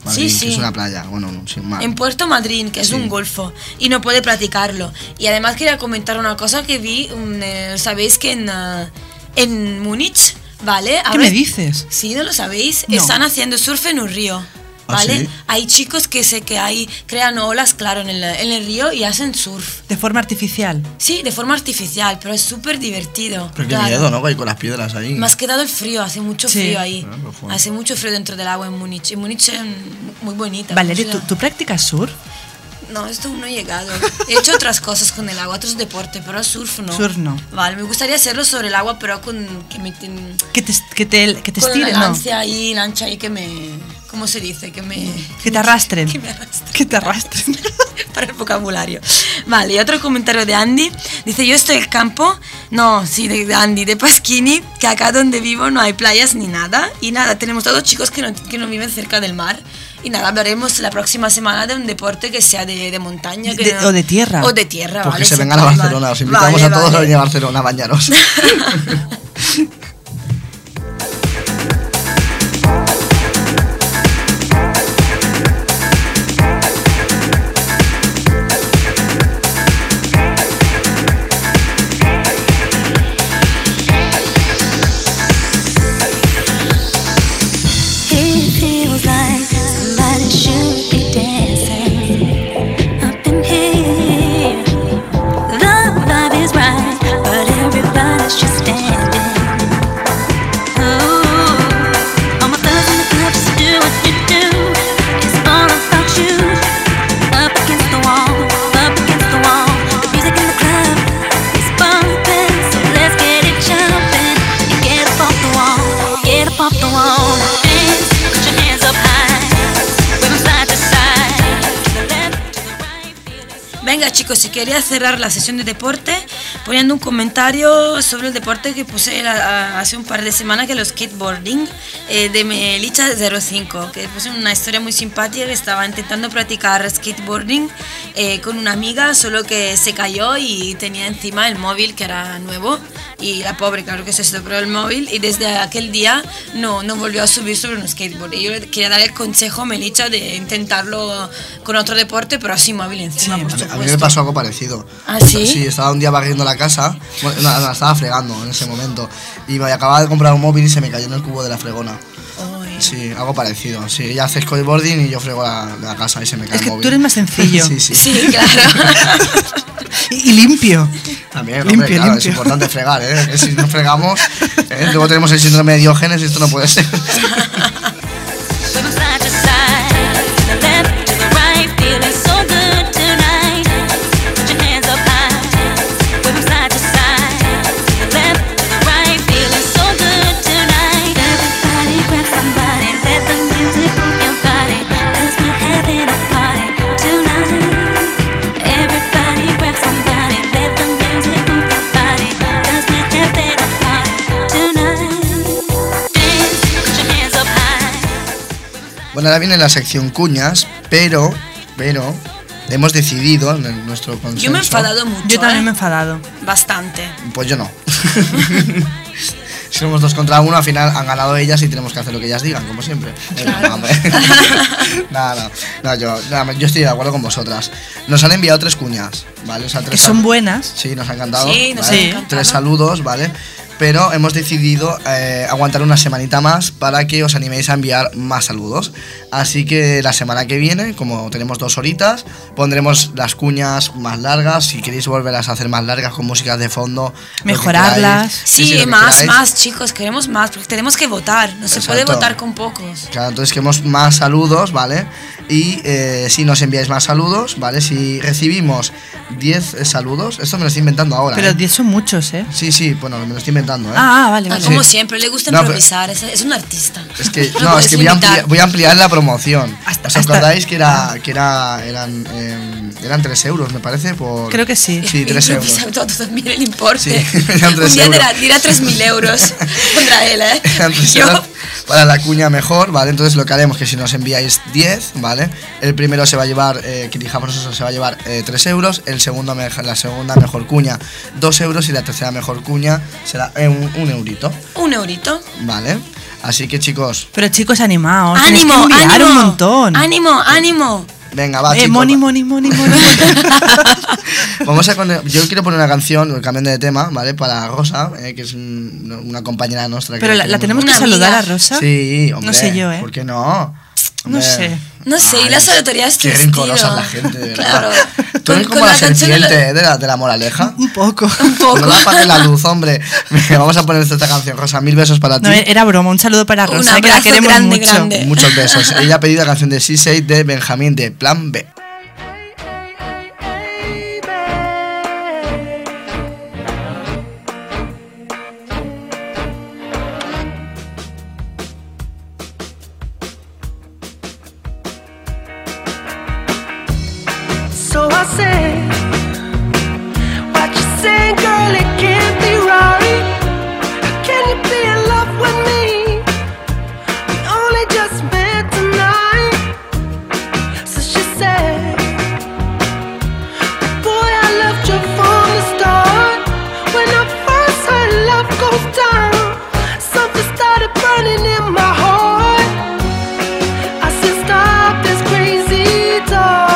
Madryn, Sí, que sí. es una playa, bueno, no, sin más. En Puerto Madryn, que es Sí. un golfo, y no puede practicarlo. Y además quería comentar una cosa que vi, sabéis que en Múnich, ¿vale? ¿Qué me dices? Sí, ¿no lo sabéis? No. Están haciendo surf en un río, ¿Ah, ¿vale? sí? Hay chicos que crean olas, claro, en el río y hacen surf. De forma artificial. Sí, de forma artificial, pero es súper divertido. Pero qué claro. miedo, ¿no? Que hay con las piedras ahí. Me has quedado el frío, hace mucho Sí. frío ahí. Ah, pues bueno. Hace mucho frío dentro del agua en Múnich. En Múnich es muy bonita. Valeria, como ¿tú practicas surf? No, esto aún no he llegado. He hecho otras cosas con el agua, otros deportes, pero surf no. Surf no. Vale, me gustaría hacerlo sobre el agua, pero con Que te con estiren, la ¿no? lancha ahí que me... ¿Cómo se dice? Que te arrastren. Que me arrastren. Que te arrastren. Para el vocabulario. Vale, y otro comentario de Andy. Dice, yo estoy en el campo, no, sí, de Andy, de Pasquini, que acá donde vivo no hay playas ni nada. Y nada, tenemos todos chicos que no viven cerca del mar. Y nada, hablaremos la próxima semana de un deporte que sea de montaña. O de tierra. O de tierra, Pues vale. que se cerca vengan a del mar. Barcelona, os invitamos Vale, a todos vale. a venir a Barcelona a bañaros. It feels like somebody should be dancing up in here. The vibe is right, but everybody's just standing. Oh, all my thugs in the club just do what you do. It's all about you. Up against the wall, up against the wall. The music in the club is bumping, so let's get it jumping and get up off the wall, get up off the wall. Dance, put your hands up high, wave 'em side to side, to the left, to the right, feel it. Venga chicos, si quería cerrar la sesión de deporte poniendo un comentario sobre el deporte que puse hace un par de semanas, que es el skateboarding, de Melissa 05, que puse una historia muy simpática, que estaba intentando practicar skateboarding con una amiga, solo que se cayó y tenía encima el móvil, que era nuevo, y la pobre, claro que se estropeó el móvil, y desde aquel día no volvió a subir sobre un skateboard. Y yo le quería dar el consejo a Melissa de intentarlo con otro deporte, pero sin móvil encima, Sí, por A mí supuesto. me pasó algo parecido. ¿Ah, sí? Sí, estaba un día barriendo la casa, bueno, no, la estaba fregando en ese momento, y me acababa de comprar un móvil y se me cayó en el cubo de la fregona. Ay. Sí, algo parecido. Sí, ella hace skateboarding y yo frego la casa y se me cae Es el que móvil. tú eres más sencillo. Sí, sí. Sí, claro. Y limpio. También, hombre, Limpio, claro, es limpio. importante fregar, ¿eh? Que si no fregamos, luego tenemos el síndrome de Diógenes y esto no puede ser. Wave 'em side to side, to the left, to the right, feeling so good tonight. Put your hands up high, wave 'em side to side, to the left, to the right, feeling so good tonight. Everybody grab somebody, let the music move your body, 'cause we're having a party tonight. Everybody grab somebody, let the music move your body, 'cause we're having a party tonight. Dance, put your hands up high. Bueno, ahora viene la sección cuñas, pero hemos decidido en nuestro consenso... Yo me he enfadado mucho. Yo también me he ¿eh? enfadado. Bastante. Pues yo no. Si somos 2 contra 1, al final han ganado ellas y tenemos que hacer lo que ellas digan, como siempre. Claro. No, hombre. No, yo estoy de acuerdo con vosotras. Nos han enviado 3 cuñas, ¿vale? O sea, Que 3 son buenas. Sí, nos ha encantado. Sí, nos ¿vale? ha encantado. 3 saludos, ¿vale? Pero hemos decidido aguantar una semanita más para que os animéis a enviar más saludos. Así que la semana que viene, como tenemos 2 horitas, pondremos las cuñas más largas. Si queréis volverlas a hacer más largas con músicas de fondo, lo que Mejorarlas. queráis. Sí, lo que más, queráis. más, chicos, queremos más, porque tenemos que votar. No se puede Exacto. votar con pocos. Claro, entonces queremos más saludos, ¿vale? Y si nos enviáis más saludos, ¿vale? Si recibimos 10 saludos, esto me lo estoy inventando ahora. Pero ¿eh? 10 son muchos, ¿eh? Sí, bueno, me lo estoy inventando, ¿eh? Vale, Ah, vale. como Sí. siempre, le gusta No, pero- improvisar, es un artista. Es que, No no, puedes es que voy a, limitar. voy a ampliar la promoción. Hasta- ¿Os hasta- acordáis que eran 3 euros, me parece? Por... Creo que sí. Sí, 3 euros. Improvisa todo también el importe. Sí, eran 3 Un día euros. dirá 3.000 euros contra él, ¿eh? Eran 3 Yo, euros para la cuña mejor, ¿vale? Entonces lo que haremos es que si nos enviáis 10, ¿vale? El primero se va a llevar, que elijamos nosotros, se va a llevar 3 euros, la segunda mejor cuña 2 euros y la tercera mejor cuña será un eurito, un eurito. ¿vale? Así que chicos, Pero chicos, animaos. ¡Ánimo, tenéis que enviar ánimo! un montón. ¡Ánimo! venga, va, chicos. Money. Yo quiero poner una canción, cambiando de tema, ¿vale? Para Rosa, que es una compañera nuestra. Pero la tenemos que Una saludar amiga. a Rosa. Sí, hombre. No sé yo, ¿eh? ¿Por qué no? No Hombre. sé. No sé, y las autoridades Qué tu rencorosa estilo. la gente, de verdad. Claro. Tú eres como Con la la canción de serpiente de la moraleja. Un poco. poco. No apagues la luz, hombre. Venga, vamos a poner esta canción, Rosa. 1000 besos para ti. No, era broma. Un saludo para Un Rosa, que la abrazo queremos grande, mucho. grande. Muchos besos. Ella ha pedido la canción de Sisei de Benjamín de Plan B. So I say, what you say, girl, it can't be right. Can you be in love with me? We only just met tonight. So she said, boy, I loved you from the start. When I first heard love goes down, something started burning in my heart. I said, stop this crazy talk.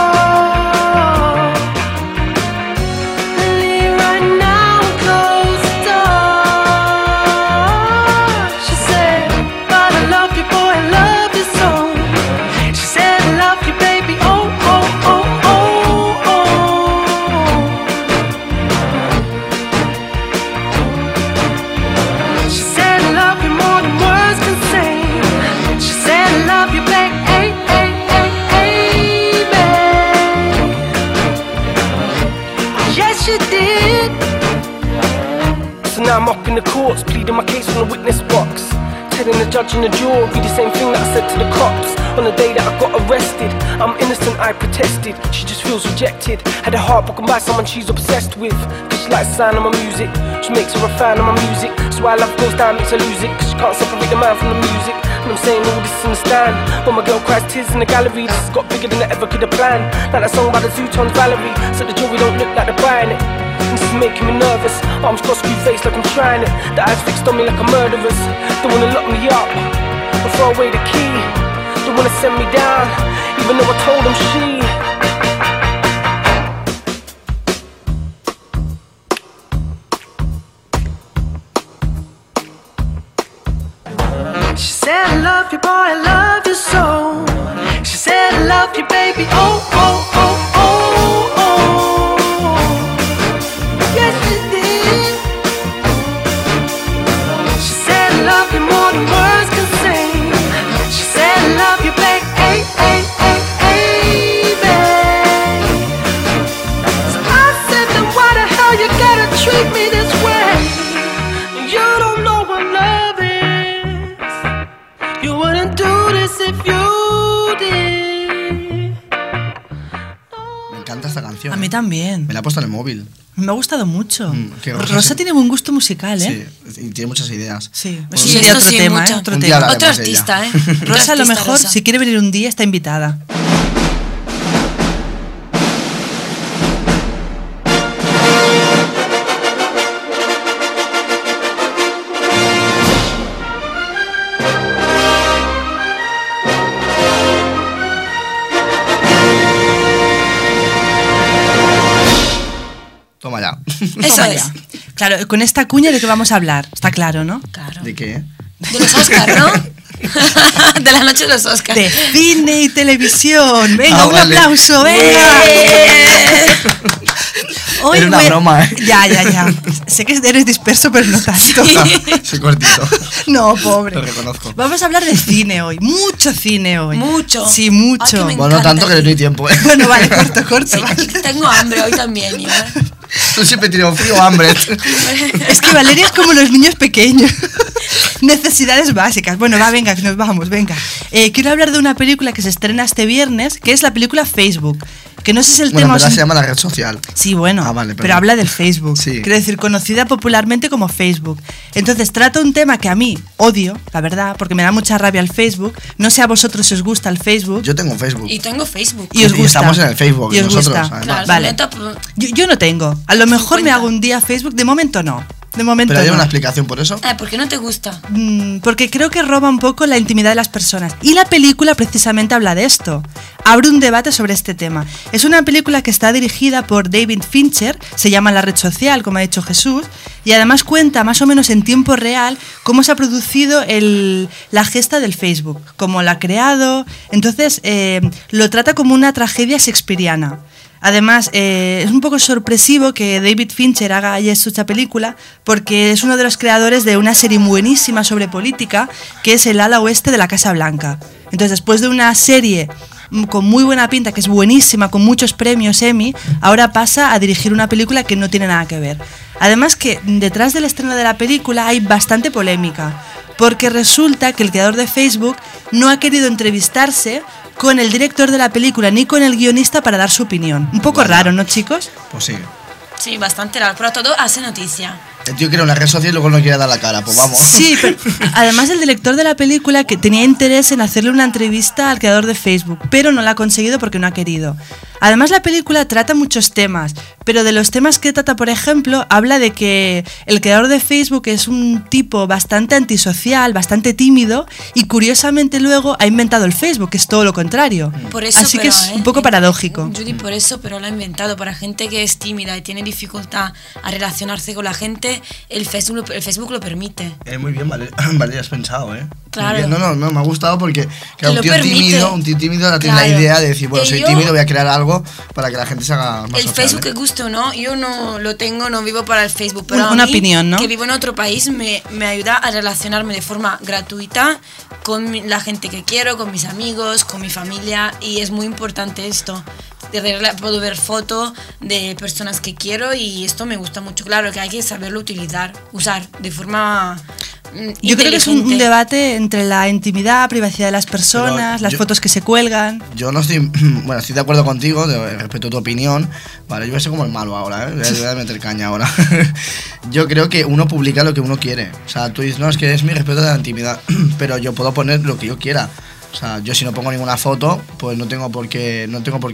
Now I'm up in the courts, pleading my case from the witness box, telling the judge and the jury the same thing that I said to the cops on the day that I got arrested. I'm innocent, I protested. She just feels rejected. Had her heart broken by someone she's obsessed with, cause she likes the sound of my music. She makes her a fan of my music. So why love goes down makes her lose it, cause she can't separate the man from the music. And I'm saying all this in the stand, when my girl cries tears in the gallery. This has got bigger than I ever could have planned. Like that song by the Zootons, Valerie. So the jury don't look like they're buying it. This is making me nervous. Arms crossed, screw face like I'm trying it. The eyes fixed on me like a murderer's. They wanna lock me up and throw away the key. They wanna send me down, even though I told them she. She said, I love you, boy, I love you so. She said, I love you, baby, oh, oh, oh, oh, oh. Yes, she did. She said, I love you more than words can say. She said, I love you, baby, hey, hey, hey, hey, babe. So I said, then why the hell you gotta treat me this way? You don't know what love is. You wouldn't do this if you did. Me encanta esta canción. A mí también. Me la he puesto en el móvil. Me ha gustado mucho. Que Rosa tiene buen gusto musical, ¿eh? Sí, y tiene muchas ideas. Sí, Pues eso sería esto otro sí, tema, mucho. ¿eh? Otro Un día tema. hablaremos Otro de ella. artista, ¿eh? Rosa, a lo Otro mejor, artista, si quiere venir un día, está invitada. Toma ya. Eso Toma es. ya. Claro, con esta cuña de qué vamos a hablar, está claro, ¿no? Claro. ¿De qué? De los Oscars, ¿no? De la noche de los Oscars. De cine y televisión. Venga, un vale. aplauso, venga. Hoy Era una voy a- broma, ¿eh? Ya. Sé que eres disperso, pero no tanto. Soy cortito. No, pobre. Lo reconozco. Vamos a hablar de cine hoy. Mucho cine hoy. Mucho. Sí, Ay, mucho. que me Bueno, encanta tanto que el no hay tiempo, ¿eh? Bueno, vale, corto. Sí, Vale. tengo hambre hoy también, mira. Tú siempre tienes frío o hambre. Es que Valeria es como los niños pequeños. Necesidades básicas. Bueno, venga, que nos vamos, venga. Quiero hablar de una película que se estrena este viernes, que es la película Facebook. Que no sé si el Bueno, tema... pero os- se llama la red social. Sí, bueno, Ah, vale, pero perdón. habla del Facebook. Sí. Quiero decir, conocida popularmente como Facebook. Entonces, trata un tema que a mí odio, la verdad, porque me da mucha rabia el Facebook. No sé a vosotros si os gusta el Facebook. Yo tengo Facebook. Y tengo Facebook. Y os y gusta. estamos en el Facebook, Y os nosotros, gusta. además. Claro, Vale. neta, pues, Yo no tengo. A lo mejor me 50. hago un día Facebook, de momento no. De momento ¿Pero hay no. una explicación por eso? ¿Por qué no te gusta? Porque creo que roba un poco la intimidad de las personas. Y la película precisamente habla de esto. Abre un debate sobre este tema. Es una película que está dirigida por David Fincher, se llama La red social, como ha dicho Jesús, y además cuenta más o menos en tiempo real cómo se ha producido la gesta del Facebook, cómo la ha creado. Entonces lo trata como una tragedia shakespeariana. Además, es un poco sorpresivo que David Fincher haya hecho esta película porque es uno de los creadores de una serie buenísima sobre política que es El ala oeste de la Casa Blanca. Entonces, después de una serie con muy buena pinta, que es buenísima, con muchos premios Emmy, ahora pasa a dirigir una película que no tiene nada que ver. Además que detrás del estreno de la película hay bastante polémica, porque resulta que el creador de Facebook no ha querido entrevistarse con el director de la película ni con el guionista para dar su opinión. Un poco raro, ¿no, chicos? Pues sí. Sí, bastante raro, pero todo hace noticia. El tío quiere una red social y luego no quiere dar la cara, pues vamos. Sí, pero además el director de la película que tenía interés en hacerle una entrevista al creador de Facebook, pero no la ha conseguido porque no ha querido. Además la película trata muchos temas, pero de los temas que trata, por ejemplo, habla de que el creador de Facebook es un tipo bastante antisocial, bastante tímido y curiosamente luego ha inventado el Facebook, que es todo lo contrario. Por eso, Así que pero, es un poco paradójico. Judy, por eso, pero lo ha inventado. Para gente que es tímida y tiene dificultad a relacionarse con la gente, el Facebook lo permite. Muy bien, Valeria, has pensado, ¿eh? Claro. Muy bien. No, me ha gustado porque claro, Lo un tío permite. tímido tiene la Claro. idea de decir, bueno, soy Yo- tímido, voy a crear algo para que la gente se haga más El sociable. Facebook, que guste o no, yo no lo tengo, no vivo para el Facebook, pero Una a mí, opinión, ¿no? que vivo en otro país, me ayuda a relacionarme de forma gratuita con la gente que quiero, con mis amigos, con mi familia, y es muy importante esto. Puedo ver fotos de personas que quiero y esto me gusta mucho. Claro que hay que saberlo usar de forma Yo creo que es un inteligente. debate entre la intimidad, privacidad de las personas, Pero las yo- fotos que se cuelgan. Yo no estoy, bueno, estoy de acuerdo contigo, respeto tu opinión. Vale, yo voy a ser como el malo ahora, ¿eh? Voy a meter caña ahora. Yo creo que uno publica lo que uno quiere. O sea, tú dices, no, es que es mi respeto de la intimidad, pero yo puedo poner lo que yo quiera. O sea, yo si no pongo ninguna foto, pues no tengo por qué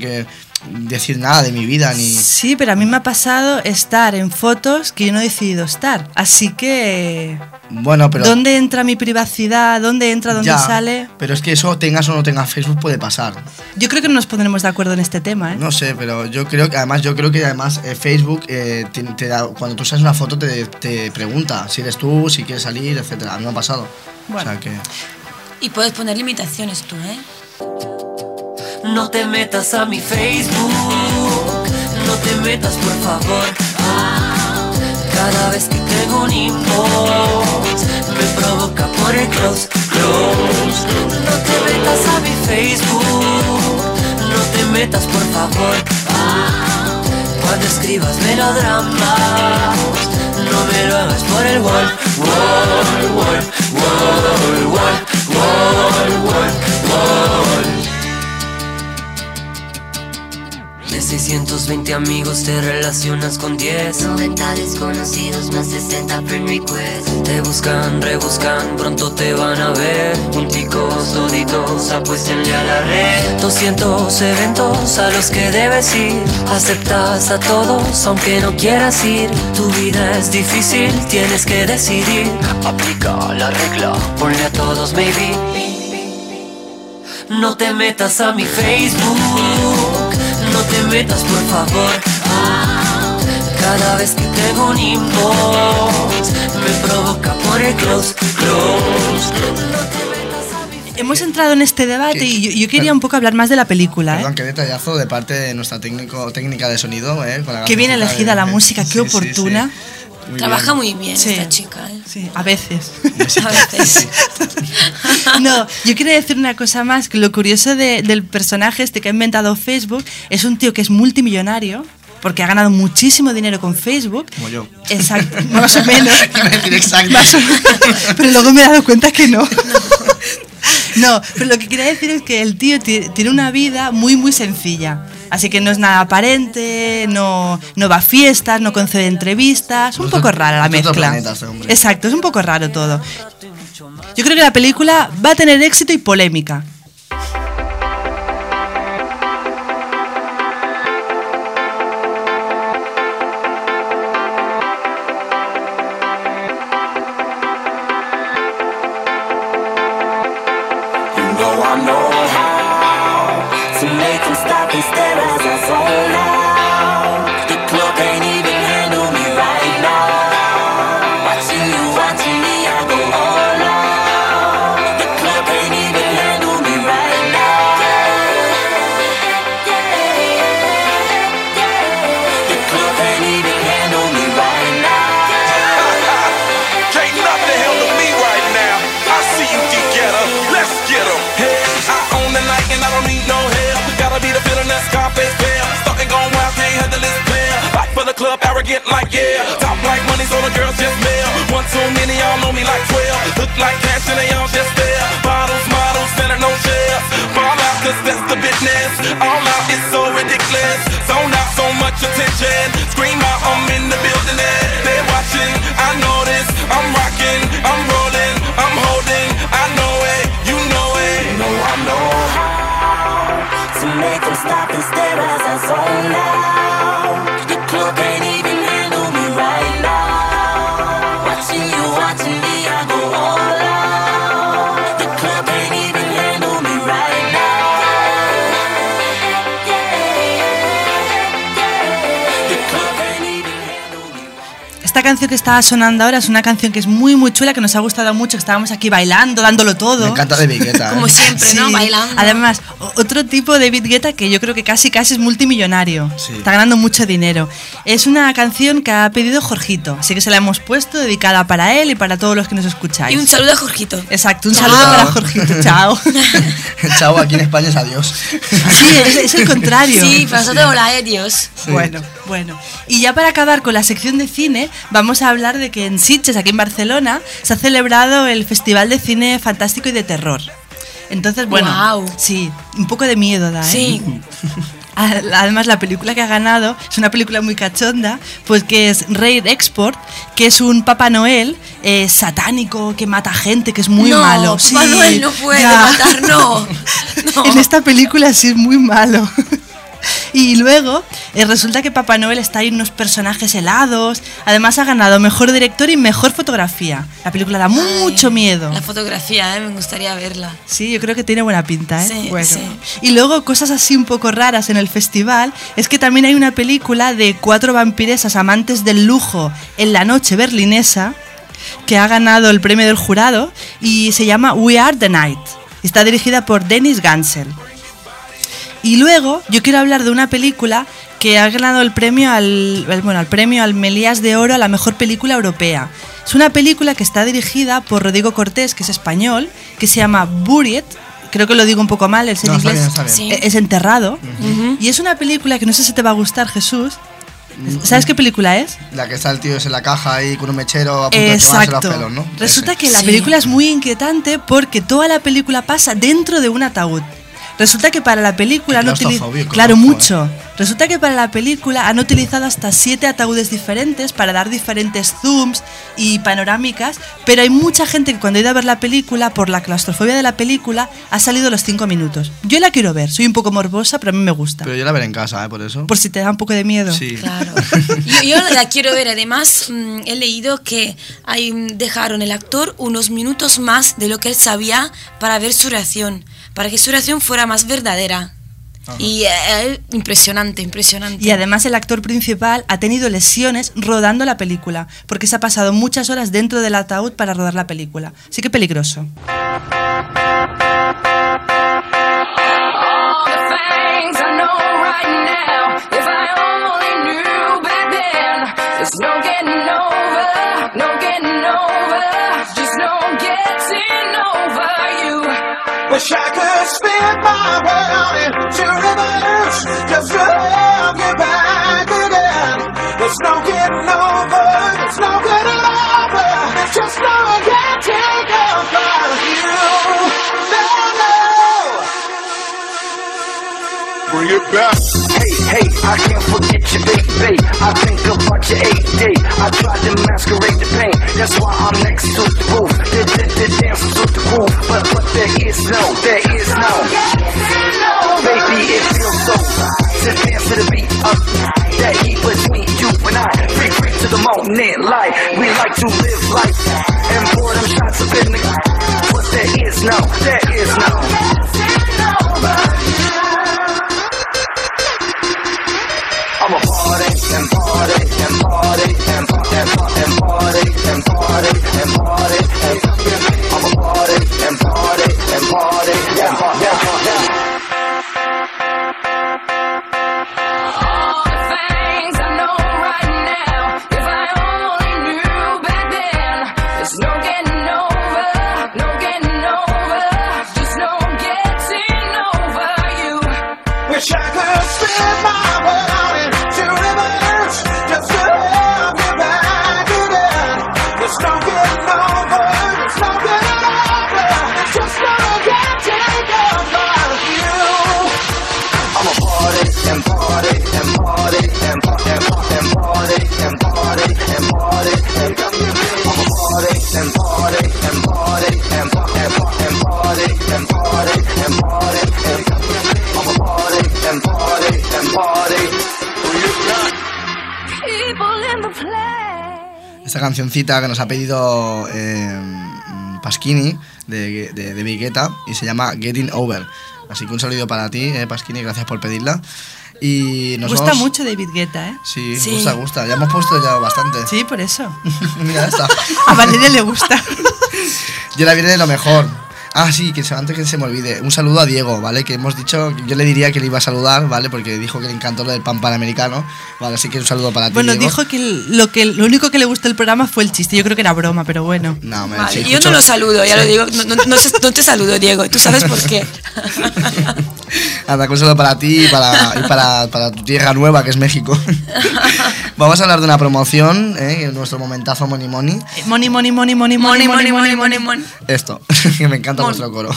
decir nada de mi vida ni. Sí, pero a mí me ha pasado estar en fotos que yo no he decidido estar. Así que... Bueno, pero. ¿Dónde entra mi privacidad? ¿Dónde entra? ¿Dónde ya, sale? Pero es que eso tengas o no tengas Facebook puede pasar. Yo creo que no nos pondremos de acuerdo en este tema, ¿eh? No sé, pero yo creo que además Facebook te da, cuando tú sabes una foto te pregunta si eres tú, si quieres salir, etcétera. A mí me ha pasado. Bueno. O sea que. Y puedes poner limitaciones tú, ¿eh? No te metas a mi Facebook, no te metas por favor. Cada vez que tengo un inbox me provoca por el close. No te metas a mi Facebook, no te metas por favor. Cuando escribas melodramas, no me lo hagas por el wall. De 620 amigos te relacionas con 10. 90 desconocidos más 60 friend requests. Te buscan, rebuscan, pronto te van a ver. Punticos, toditos, apuéstenle a la red. 200 eventos a los que debes ir. Aceptas a todos aunque no quieras ir. Tu vida es difícil, tienes que decidir. Aplica la regla, ponle a todos maybe. No te metas a mi Facebook, no te metas por favor. Cada vez que tengo un inbox me provoca por el close. Hemos entrado en este debate ¿Qué? y yo quería un poco hablar más de la película, ¿eh? Perdón, qué detallazo de parte de nuestra técnica de sonido, con la Qué bien cancioncita elegida la de- música, qué Sí, sí, oportuna. sí. Muy Trabaja bien. muy bien Sí. esta chica, ¿eh? Sí, a veces. A veces. No, yo quería decir una cosa más, que lo curioso del personaje este que ha inventado Facebook es un tío que es multimillonario, porque ha ganado muchísimo dinero con Facebook. Como yo. Exacto, más o menos. Iba a decir exacto. Más o menos. Pero luego me he dado cuenta que no. No, pero lo que quería decir es que el tío tiene una vida muy, muy sencilla. Así que no es nada aparente, no va a fiestas, no concede entrevistas. Un poco rara la Es de otro mezcla. planeta este hombre. Exacto, es un poco raro todo. Yo creo que la película va a tener éxito y polémica. get like, yeah. Top like money, so the girls just mail. One too many, y'all know me like 12. Look like cash and they all just there. Bottles, models, standing no chairs. Fall out, cause that's the business. All out, it's so ridiculous. Zone out, so much attention. Scream out, I'm in the building and they're watching. I know this, I'm rocking, I'm rolling, I'm holding. I know it, you know it. You know I know how to make them stop and stare as I zone out. The club can't even handle me right now. Watching you, watching me, I go all out. The club can't even handle me right now. The club can't even handle me. Esta canción que estaba sonando ahora es una canción que es muy muy chula, que nos ha gustado mucho, que estábamos aquí bailando, dándolo todo. Me encanta David Guetta. Como siempre, ¿no? Sí. Bailando. Además, otro tipo de David Guetta que yo creo que casi es multimillonario. Sí. Está ganando mucho dinero. Es una canción que ha pedido Jorgito, así que se la hemos puesto dedicada para él y para todos los que nos escucháis. Y un saludo a Jorgito. Exacto, un Chao. saludo para Jorgito. Chao. Chao, aquí en España es adiós. Sí, es el contrario. Sí, para nosotros hola, Dios. Sí. Bueno. Y ya para acabar con la sección de cine, vamos a hablar de que en Sitges, aquí en Barcelona, se ha celebrado el Festival de Cine Fantástico y de Terror. Entonces, bueno, Guau. sí, un poco de miedo da, ¿eh? Sí. Además, la película que ha ganado es una película muy cachonda, pues que es Rare Export, que es un Papá Noel satánico que mata gente, que es muy no, malo. Papá Sí, Noel no puede ya. matar, no. No. En esta película sí es muy malo. Y luego resulta que Papá Noel está ahí en unos personajes helados. Además ha ganado mejor director y mejor fotografía. La película da mucho miedo. La fotografía, me gustaría verla. Sí, yo creo que tiene buena pinta, ¿eh? Sí, Bueno. sí. Y luego cosas así un poco raras en el festival es que también hay una película de 4 vampiresas amantes del lujo en la noche berlinesa que ha ganado el premio del jurado y se llama We Are the Night. Está dirigida por Dennis Gansel. Y luego yo quiero hablar de una película que ha ganado el premio al premio al Melías de Oro a la mejor película europea. Es una película que está dirigida por Rodrigo Cortés, que es español, que se llama Buried. Creo que lo digo un poco mal, es en No, está inglés. bien, está bien. Sí. Es enterrado. Y es una película que no sé si te va a gustar, Jesús. ¿Sabes qué película es? La que está el tío ese en la caja ahí con un mechero a punto de quemarse los Exacto. pelos, ¿no? Resulta Ese. que la Sí. película es muy inquietante porque toda la película pasa dentro de un ataúd. Resulta que para la película Qué han utilizado... claustrofóbico, Claro, ojo, mucho. Resulta que para la película han utilizado hasta 7 ataúdes diferentes para dar diferentes zooms y panorámicas, pero hay mucha gente que cuando ha ido a ver la película, por la claustrofobia de la película, ha salido a los 5 minutos. Yo la quiero ver, soy un poco morbosa, pero a mí me gusta. Pero yo la veré en casa, por eso. Por si te da un poco de miedo. Sí. Claro. Yo la quiero ver. Además, he leído que dejaron el actor unos minutos más de lo que él sabía para ver su reacción, para que su reacción fuera más verdadera. Y impresionante. Y además el actor principal ha tenido lesiones rodando la película, porque se ha pasado muchas horas dentro del ataúd para rodar la película. Así que peligroso. Wish I could spin my world into reverse just to have you back again. There's no getting over, there's no getting over, there's just no getting over you. No. Bring it back. Hey, I can't forget your baby. I think about your 8-day. I tried to masquerade the pain. That's why I'm next to the roof. The dancers with the groove, but there is no. Baby, it feels so right to dance to the beat of that heat between you and I. Free to the moment, light. We like to live life and pour them shots up in the. But there is no. I'm a party and party and party and party and party and party and party and party and I'm a party and party and party and party and party. All the things I know right now, if I only knew back then, there's no getting over, just no getting over you. Wish I could spin my world into reverse just to have esta cancioncita que nos ha pedido Pasquini de Big Guetta y se llama Getting Over. Así que un saludo para ti, Pasquini, gracias por pedirla. Y nos gusta vamos... mucho David Guetta, ¿eh? Sí, gusta. Ya hemos puesto ya bastante. Sí, por eso. Mira esta. A Valeria le gusta. Yo la viene de lo mejor. Ah, sí, que antes que se me olvide, un saludo a Diego, ¿vale? Que hemos dicho, yo le diría que le iba a saludar, ¿vale? Porque dijo que le encantó lo del pan panamericano, ¿vale? Así que un saludo para ti, bueno, Diego. dijo que lo único que le gustó del programa fue el chiste. Yo creo que era broma, pero bueno. No, Vale, sí, yo no lo saludo, ya lo digo. No te saludo, Diego. ¿Tú sabes por qué? Anda, un saludo para ti y para tu tierra nueva, que es México. Vamos a hablar de una promoción, nuestro momentazo Money Money. Money. Esto, que me encanta vuestro coro.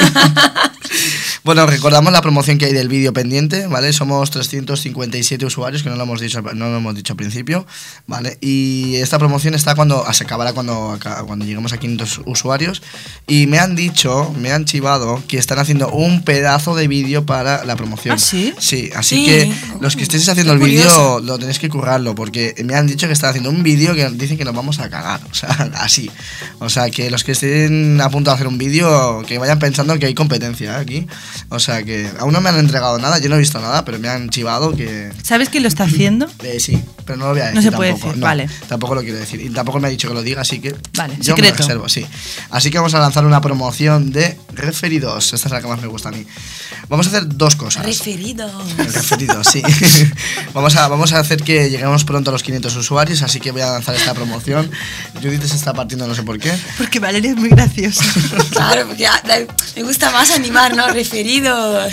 Bueno, recordamos la promoción que hay del vídeo pendiente, ¿vale? Somos 357 usuarios, que no lo hemos dicho al principio, ¿vale? Y esta promoción está se acabará cuando lleguemos a 500 usuarios. Y me han chivado que están haciendo un pedazo de vídeo para la promoción. ¿Ah, sí? Sí, así que los que estéis haciendo el vídeo lo tenéis que currarlo, porque me han dicho que están haciendo un vídeo que dicen que nos vamos a cagar, o sea, así. O sea, que los que estén a punto de hacer un vídeo, que vayan pensando que hay competencia aquí. O sea, que aún no me han entregado nada, yo no he visto nada, pero me han chivado que... ¿Sabes quién lo está haciendo? Sí, pero no lo voy a decir. No se puede tampoco. decir, No, vale. Tampoco lo quiero decir. Y tampoco me ha dicho que lo diga, así que... Vale, yo secreto. me reservo, sí. Así que vamos a lanzar una promoción de referidos. Esta es la que más me gusta a mí. Vamos a hacer dos cosas. Referidos, sí. vamos a hacer que lleguemos pronto a los 500 usuarios, así que voy a lanzar esta promoción. Judith se está partiendo, no sé por qué. Porque Valeria es muy graciosa. Claro, porque me gusta más animar, ¿no? Referidos.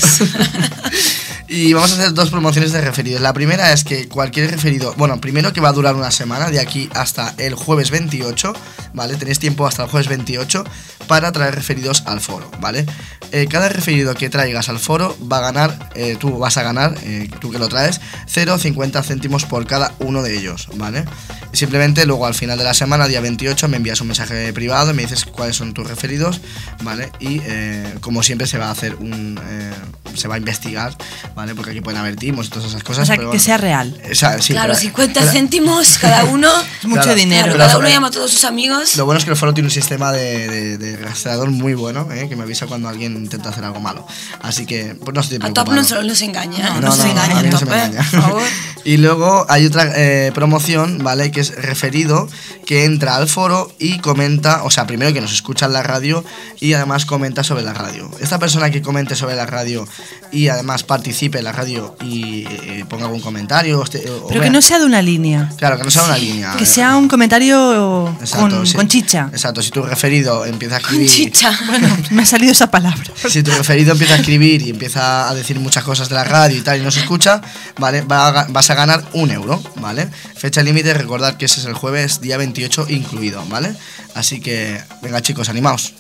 Y vamos a hacer dos promociones de referidos. La primera es que cualquier referido, bueno, primero que va a durar una semana, de aquí hasta el jueves 28, ¿vale? Tenéis tiempo hasta el jueves 28 para traer referidos al foro, ¿vale? Cada referido que traigas al foro va a ganar, tú vas a ganar, tú que lo traes, 0,50 céntimos por cada uno de ellos, ¿vale? Simplemente luego al final de la semana, día 28, me envías un mensaje privado y me dices cuáles son tus referidos, ¿vale? Y como siempre se va a hacer se va a investigar, ¿vale? Porque aquí pueden haber timos y todas esas cosas. O sea, pero que bueno. sea real. Sí, Claro, pero- 50 céntimos cada uno. Es mucho Claro, dinero. Claro, pero- cada uno llama a todos sus amigos. Lo bueno es que el foro tiene un sistema de rastreador muy bueno, que me avisa cuando alguien intenta hacer algo malo. Así que, pues no estoy A preocupado. Top no solo nos engaña. No, se a engaña, mí no se Top, me engaña. por favor. Y luego hay otra promoción, ¿vale? Que es referido, que entra al foro y comenta, o sea, primero que nos escucha en la radio y además comenta sobre la radio. Esta persona que comente sobre la radio y además participe en la radio y ponga algún comentario. Pero que no sea de una línea. Claro, que no sea una línea. Que sea un comentario Exacto, sí. con chicha. Exacto, si tu referido empieza a Con escribir... chicha. Bueno, me ha salido esa palabra. Si tu referido empieza a escribir y empieza a decir muchas cosas de la radio y tal y no se escucha, ¿vale? Vas a ganar 1 euro, ¿vale? Fecha límite, recordad que ese es el jueves, día 28 incluido, ¿vale? Así que, venga chicos, animaos.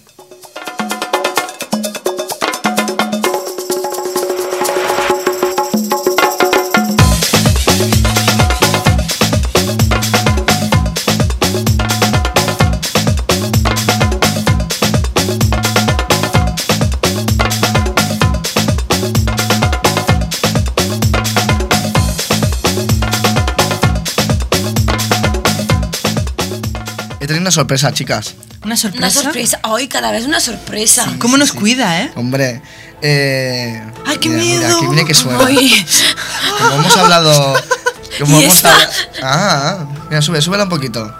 He tenido una sorpresa, chicas. ¿Una sorpresa? Una sorpresa. Hoy cada vez una sorpresa. ¿Cómo nos cuida, eh? Hombre, ¡Ay, qué mira, miedo! mira que suena. Ay. Como hemos hablado... Como ¿Y hemos esta? mira, súbela un poquito.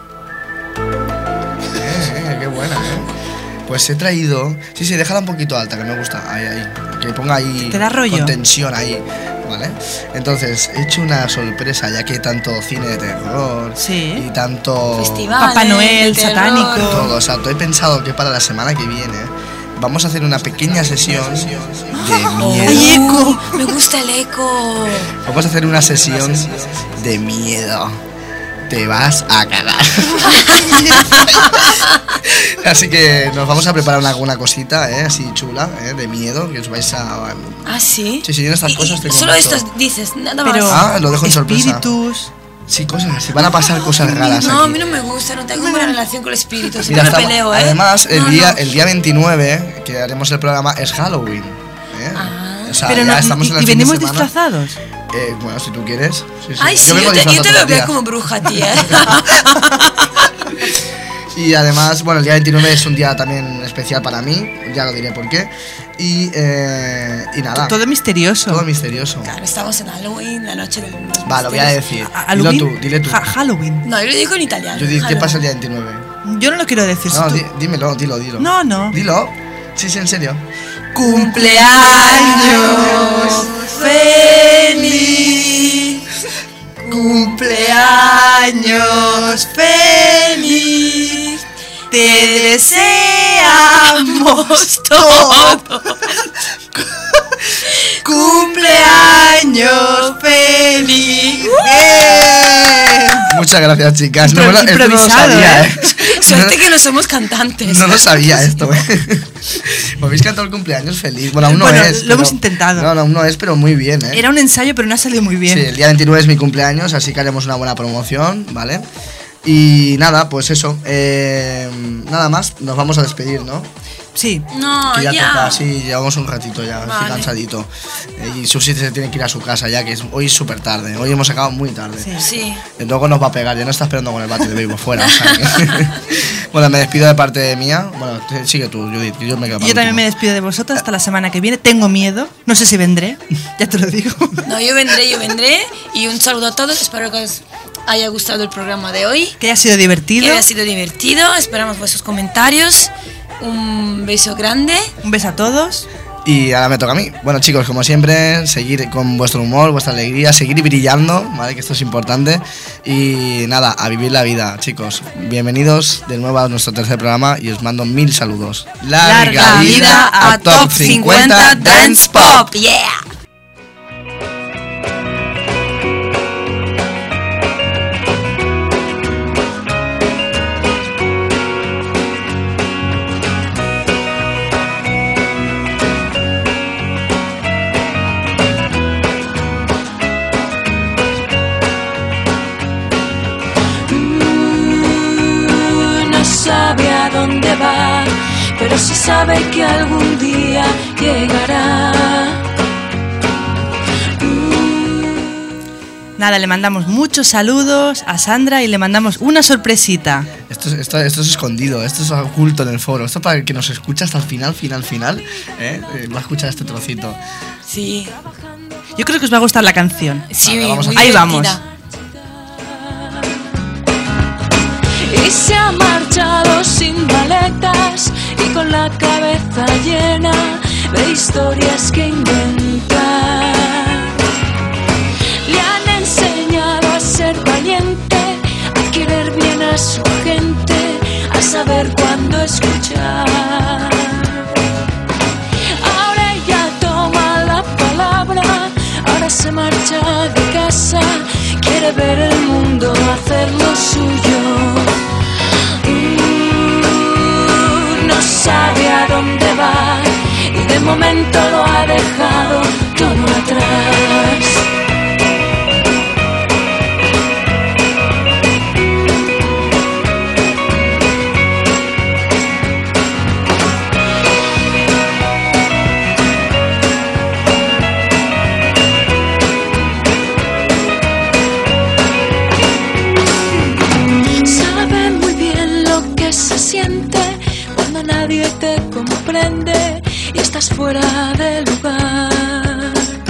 Qué buena, Pues he traído... Sí, déjala un poquito alta, que me gusta. Ahí. Que ponga ahí... ¿Te da rollo? Con tensión ahí, ¿vale? Entonces, he hecho una sorpresa, ya que tanto cine de terror... Sí. Y tanto... Festivales, Papá Noel, de terror. satánico. Todo, exacto. He pensado que para la semana que viene vamos a hacer una pequeña sesión de miedo. ¡Ay, eco! Me gusta el eco. Vamos a hacer una sesión de miedo. Te vas a cagar. Así que nos vamos a preparar alguna cosita, así chula, de miedo, que os vais a... ¿Ah, sí? Sí, yo en estas cosas tengo Solo mucho. estos dices, nada Pero más. Lo dejo en sorpresa. espíritus. Sí, cosas así. Van a pasar cosas raras No, a aquí. mí no me gusta, no tengo buena relación con el espíritu. Mira, Siempre me peleo, ¿eh? Además, No, el día 29, que haremos el programa, es Halloween. O sea, Pero ya no, estamos en el y fin de venimos semana. disfrazados. Bueno, si tú quieres. Sí. Ay, sí, vengo yo te disfrazado veo todo el ver día. como bruja, tía. Y además, bueno, el día 29 es un día también especial para mí, ya lo diré por qué. Y nada. Todo misterioso. Todo misterioso. Claro, estamos en Halloween, la noche del... Va, lo voy a decir. ¿Halloween? Dile tú. Halloween. No, yo lo digo en italiano. Judith, ¿qué Halloween. pasa el día 29? Yo no lo quiero decir. No, tú. dímelo, dilo. No. Dilo. Sí, en serio. Cumpleaños feliz. Cumpleaños feliz. Te deseamos todos. Cumpleaños feliz. ¡Bien! Muchas gracias, chicas. Pero esto no lo improvisado, sabía, ¿eh? Suerte que no somos cantantes. No lo sabía esto, ¿eh? ¿Me habéis cantado el cumpleaños feliz? Bueno, aún no Bueno, es. lo pero- hemos intentado. No, aún no es, pero muy bien, ¿eh? Era un ensayo, pero no ha salido muy bien. Sí, el día 29 es mi cumpleaños, así que haremos una buena promoción, ¿vale? Y nada, pues eso. Nada más, nos vamos a despedir, ¿no? Sí. No, Que ya ya. toca, sí, llevamos un ratito ya, estoy Vale. cansadito. Y Susi se tiene que ir a su casa ya, que hoy es súper tarde. Hoy hemos acabado muy tarde. Sí. Y luego nos va a pegar, ya no está esperando con el bate de béisbol fuera. O sea que- Bueno, me despido de parte mía. Bueno, sigue tú, Judith, que yo me quedo para Yo también último. me despido de vosotras hasta la semana que viene. Tengo miedo. No sé si vendré. Ya te lo digo. No, yo vendré. Y un saludo a todos. Espero que os haya gustado el programa de hoy. Que haya sido divertido. Que haya sido divertido. Esperamos vuestros comentarios. Un beso grande. Un beso a todos. Y ahora me toca a mí. Bueno, chicos, como siempre, seguir con vuestro humor, vuestra alegría, seguir brillando, ¿vale? Que esto es importante. Y nada, a vivir la vida, chicos. Bienvenidos de nuevo a nuestro tercer programa y os mando 1000 saludos. Larga vida a Top 50 Dance Pop. Yeah. No sabe a dónde va, pero sí sabe que algún día llegará. Nada, le mandamos muchos saludos a Sandra y le mandamos una sorpresita. Esto es escondido, esto es oculto en el foro. Esto para el que nos escucha hasta el final, va a escuchar este trocito. Sí. Yo creo que os va a gustar la canción. Sí, Vale, vamos a muy Ahí divertida. vamos. Y se ha marchado sin maletas y con la cabeza llena de historias que inventar. Le han enseñado a ser valiente, a querer bien a su gente, a saber cuándo escuchar. Ahora ella toma la palabra, ahora se marcha de casa, quiere ver el mundo, hacerlo suyo. No sabe a dónde va y de momento lo ha dejado todo atrás. Sabe muy bien lo que se siente cuando nadie te comprende y estás fuera del lugar.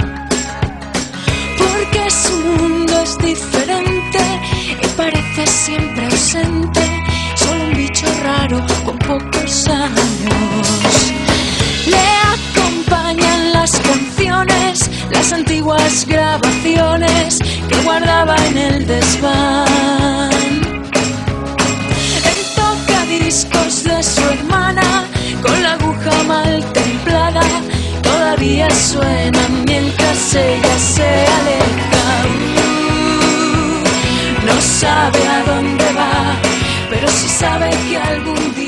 Porque su mundo es diferente y parece siempre ausente, solo un bicho raro con pocos años. Le acompañan las canciones, las antiguas grabaciones que guardaba en el desván. El tocadiscos de su hermana, con la aguja mal templada, todavía suenan mientras ella se aleja. No sabe a dónde va, pero sí sabe que algún día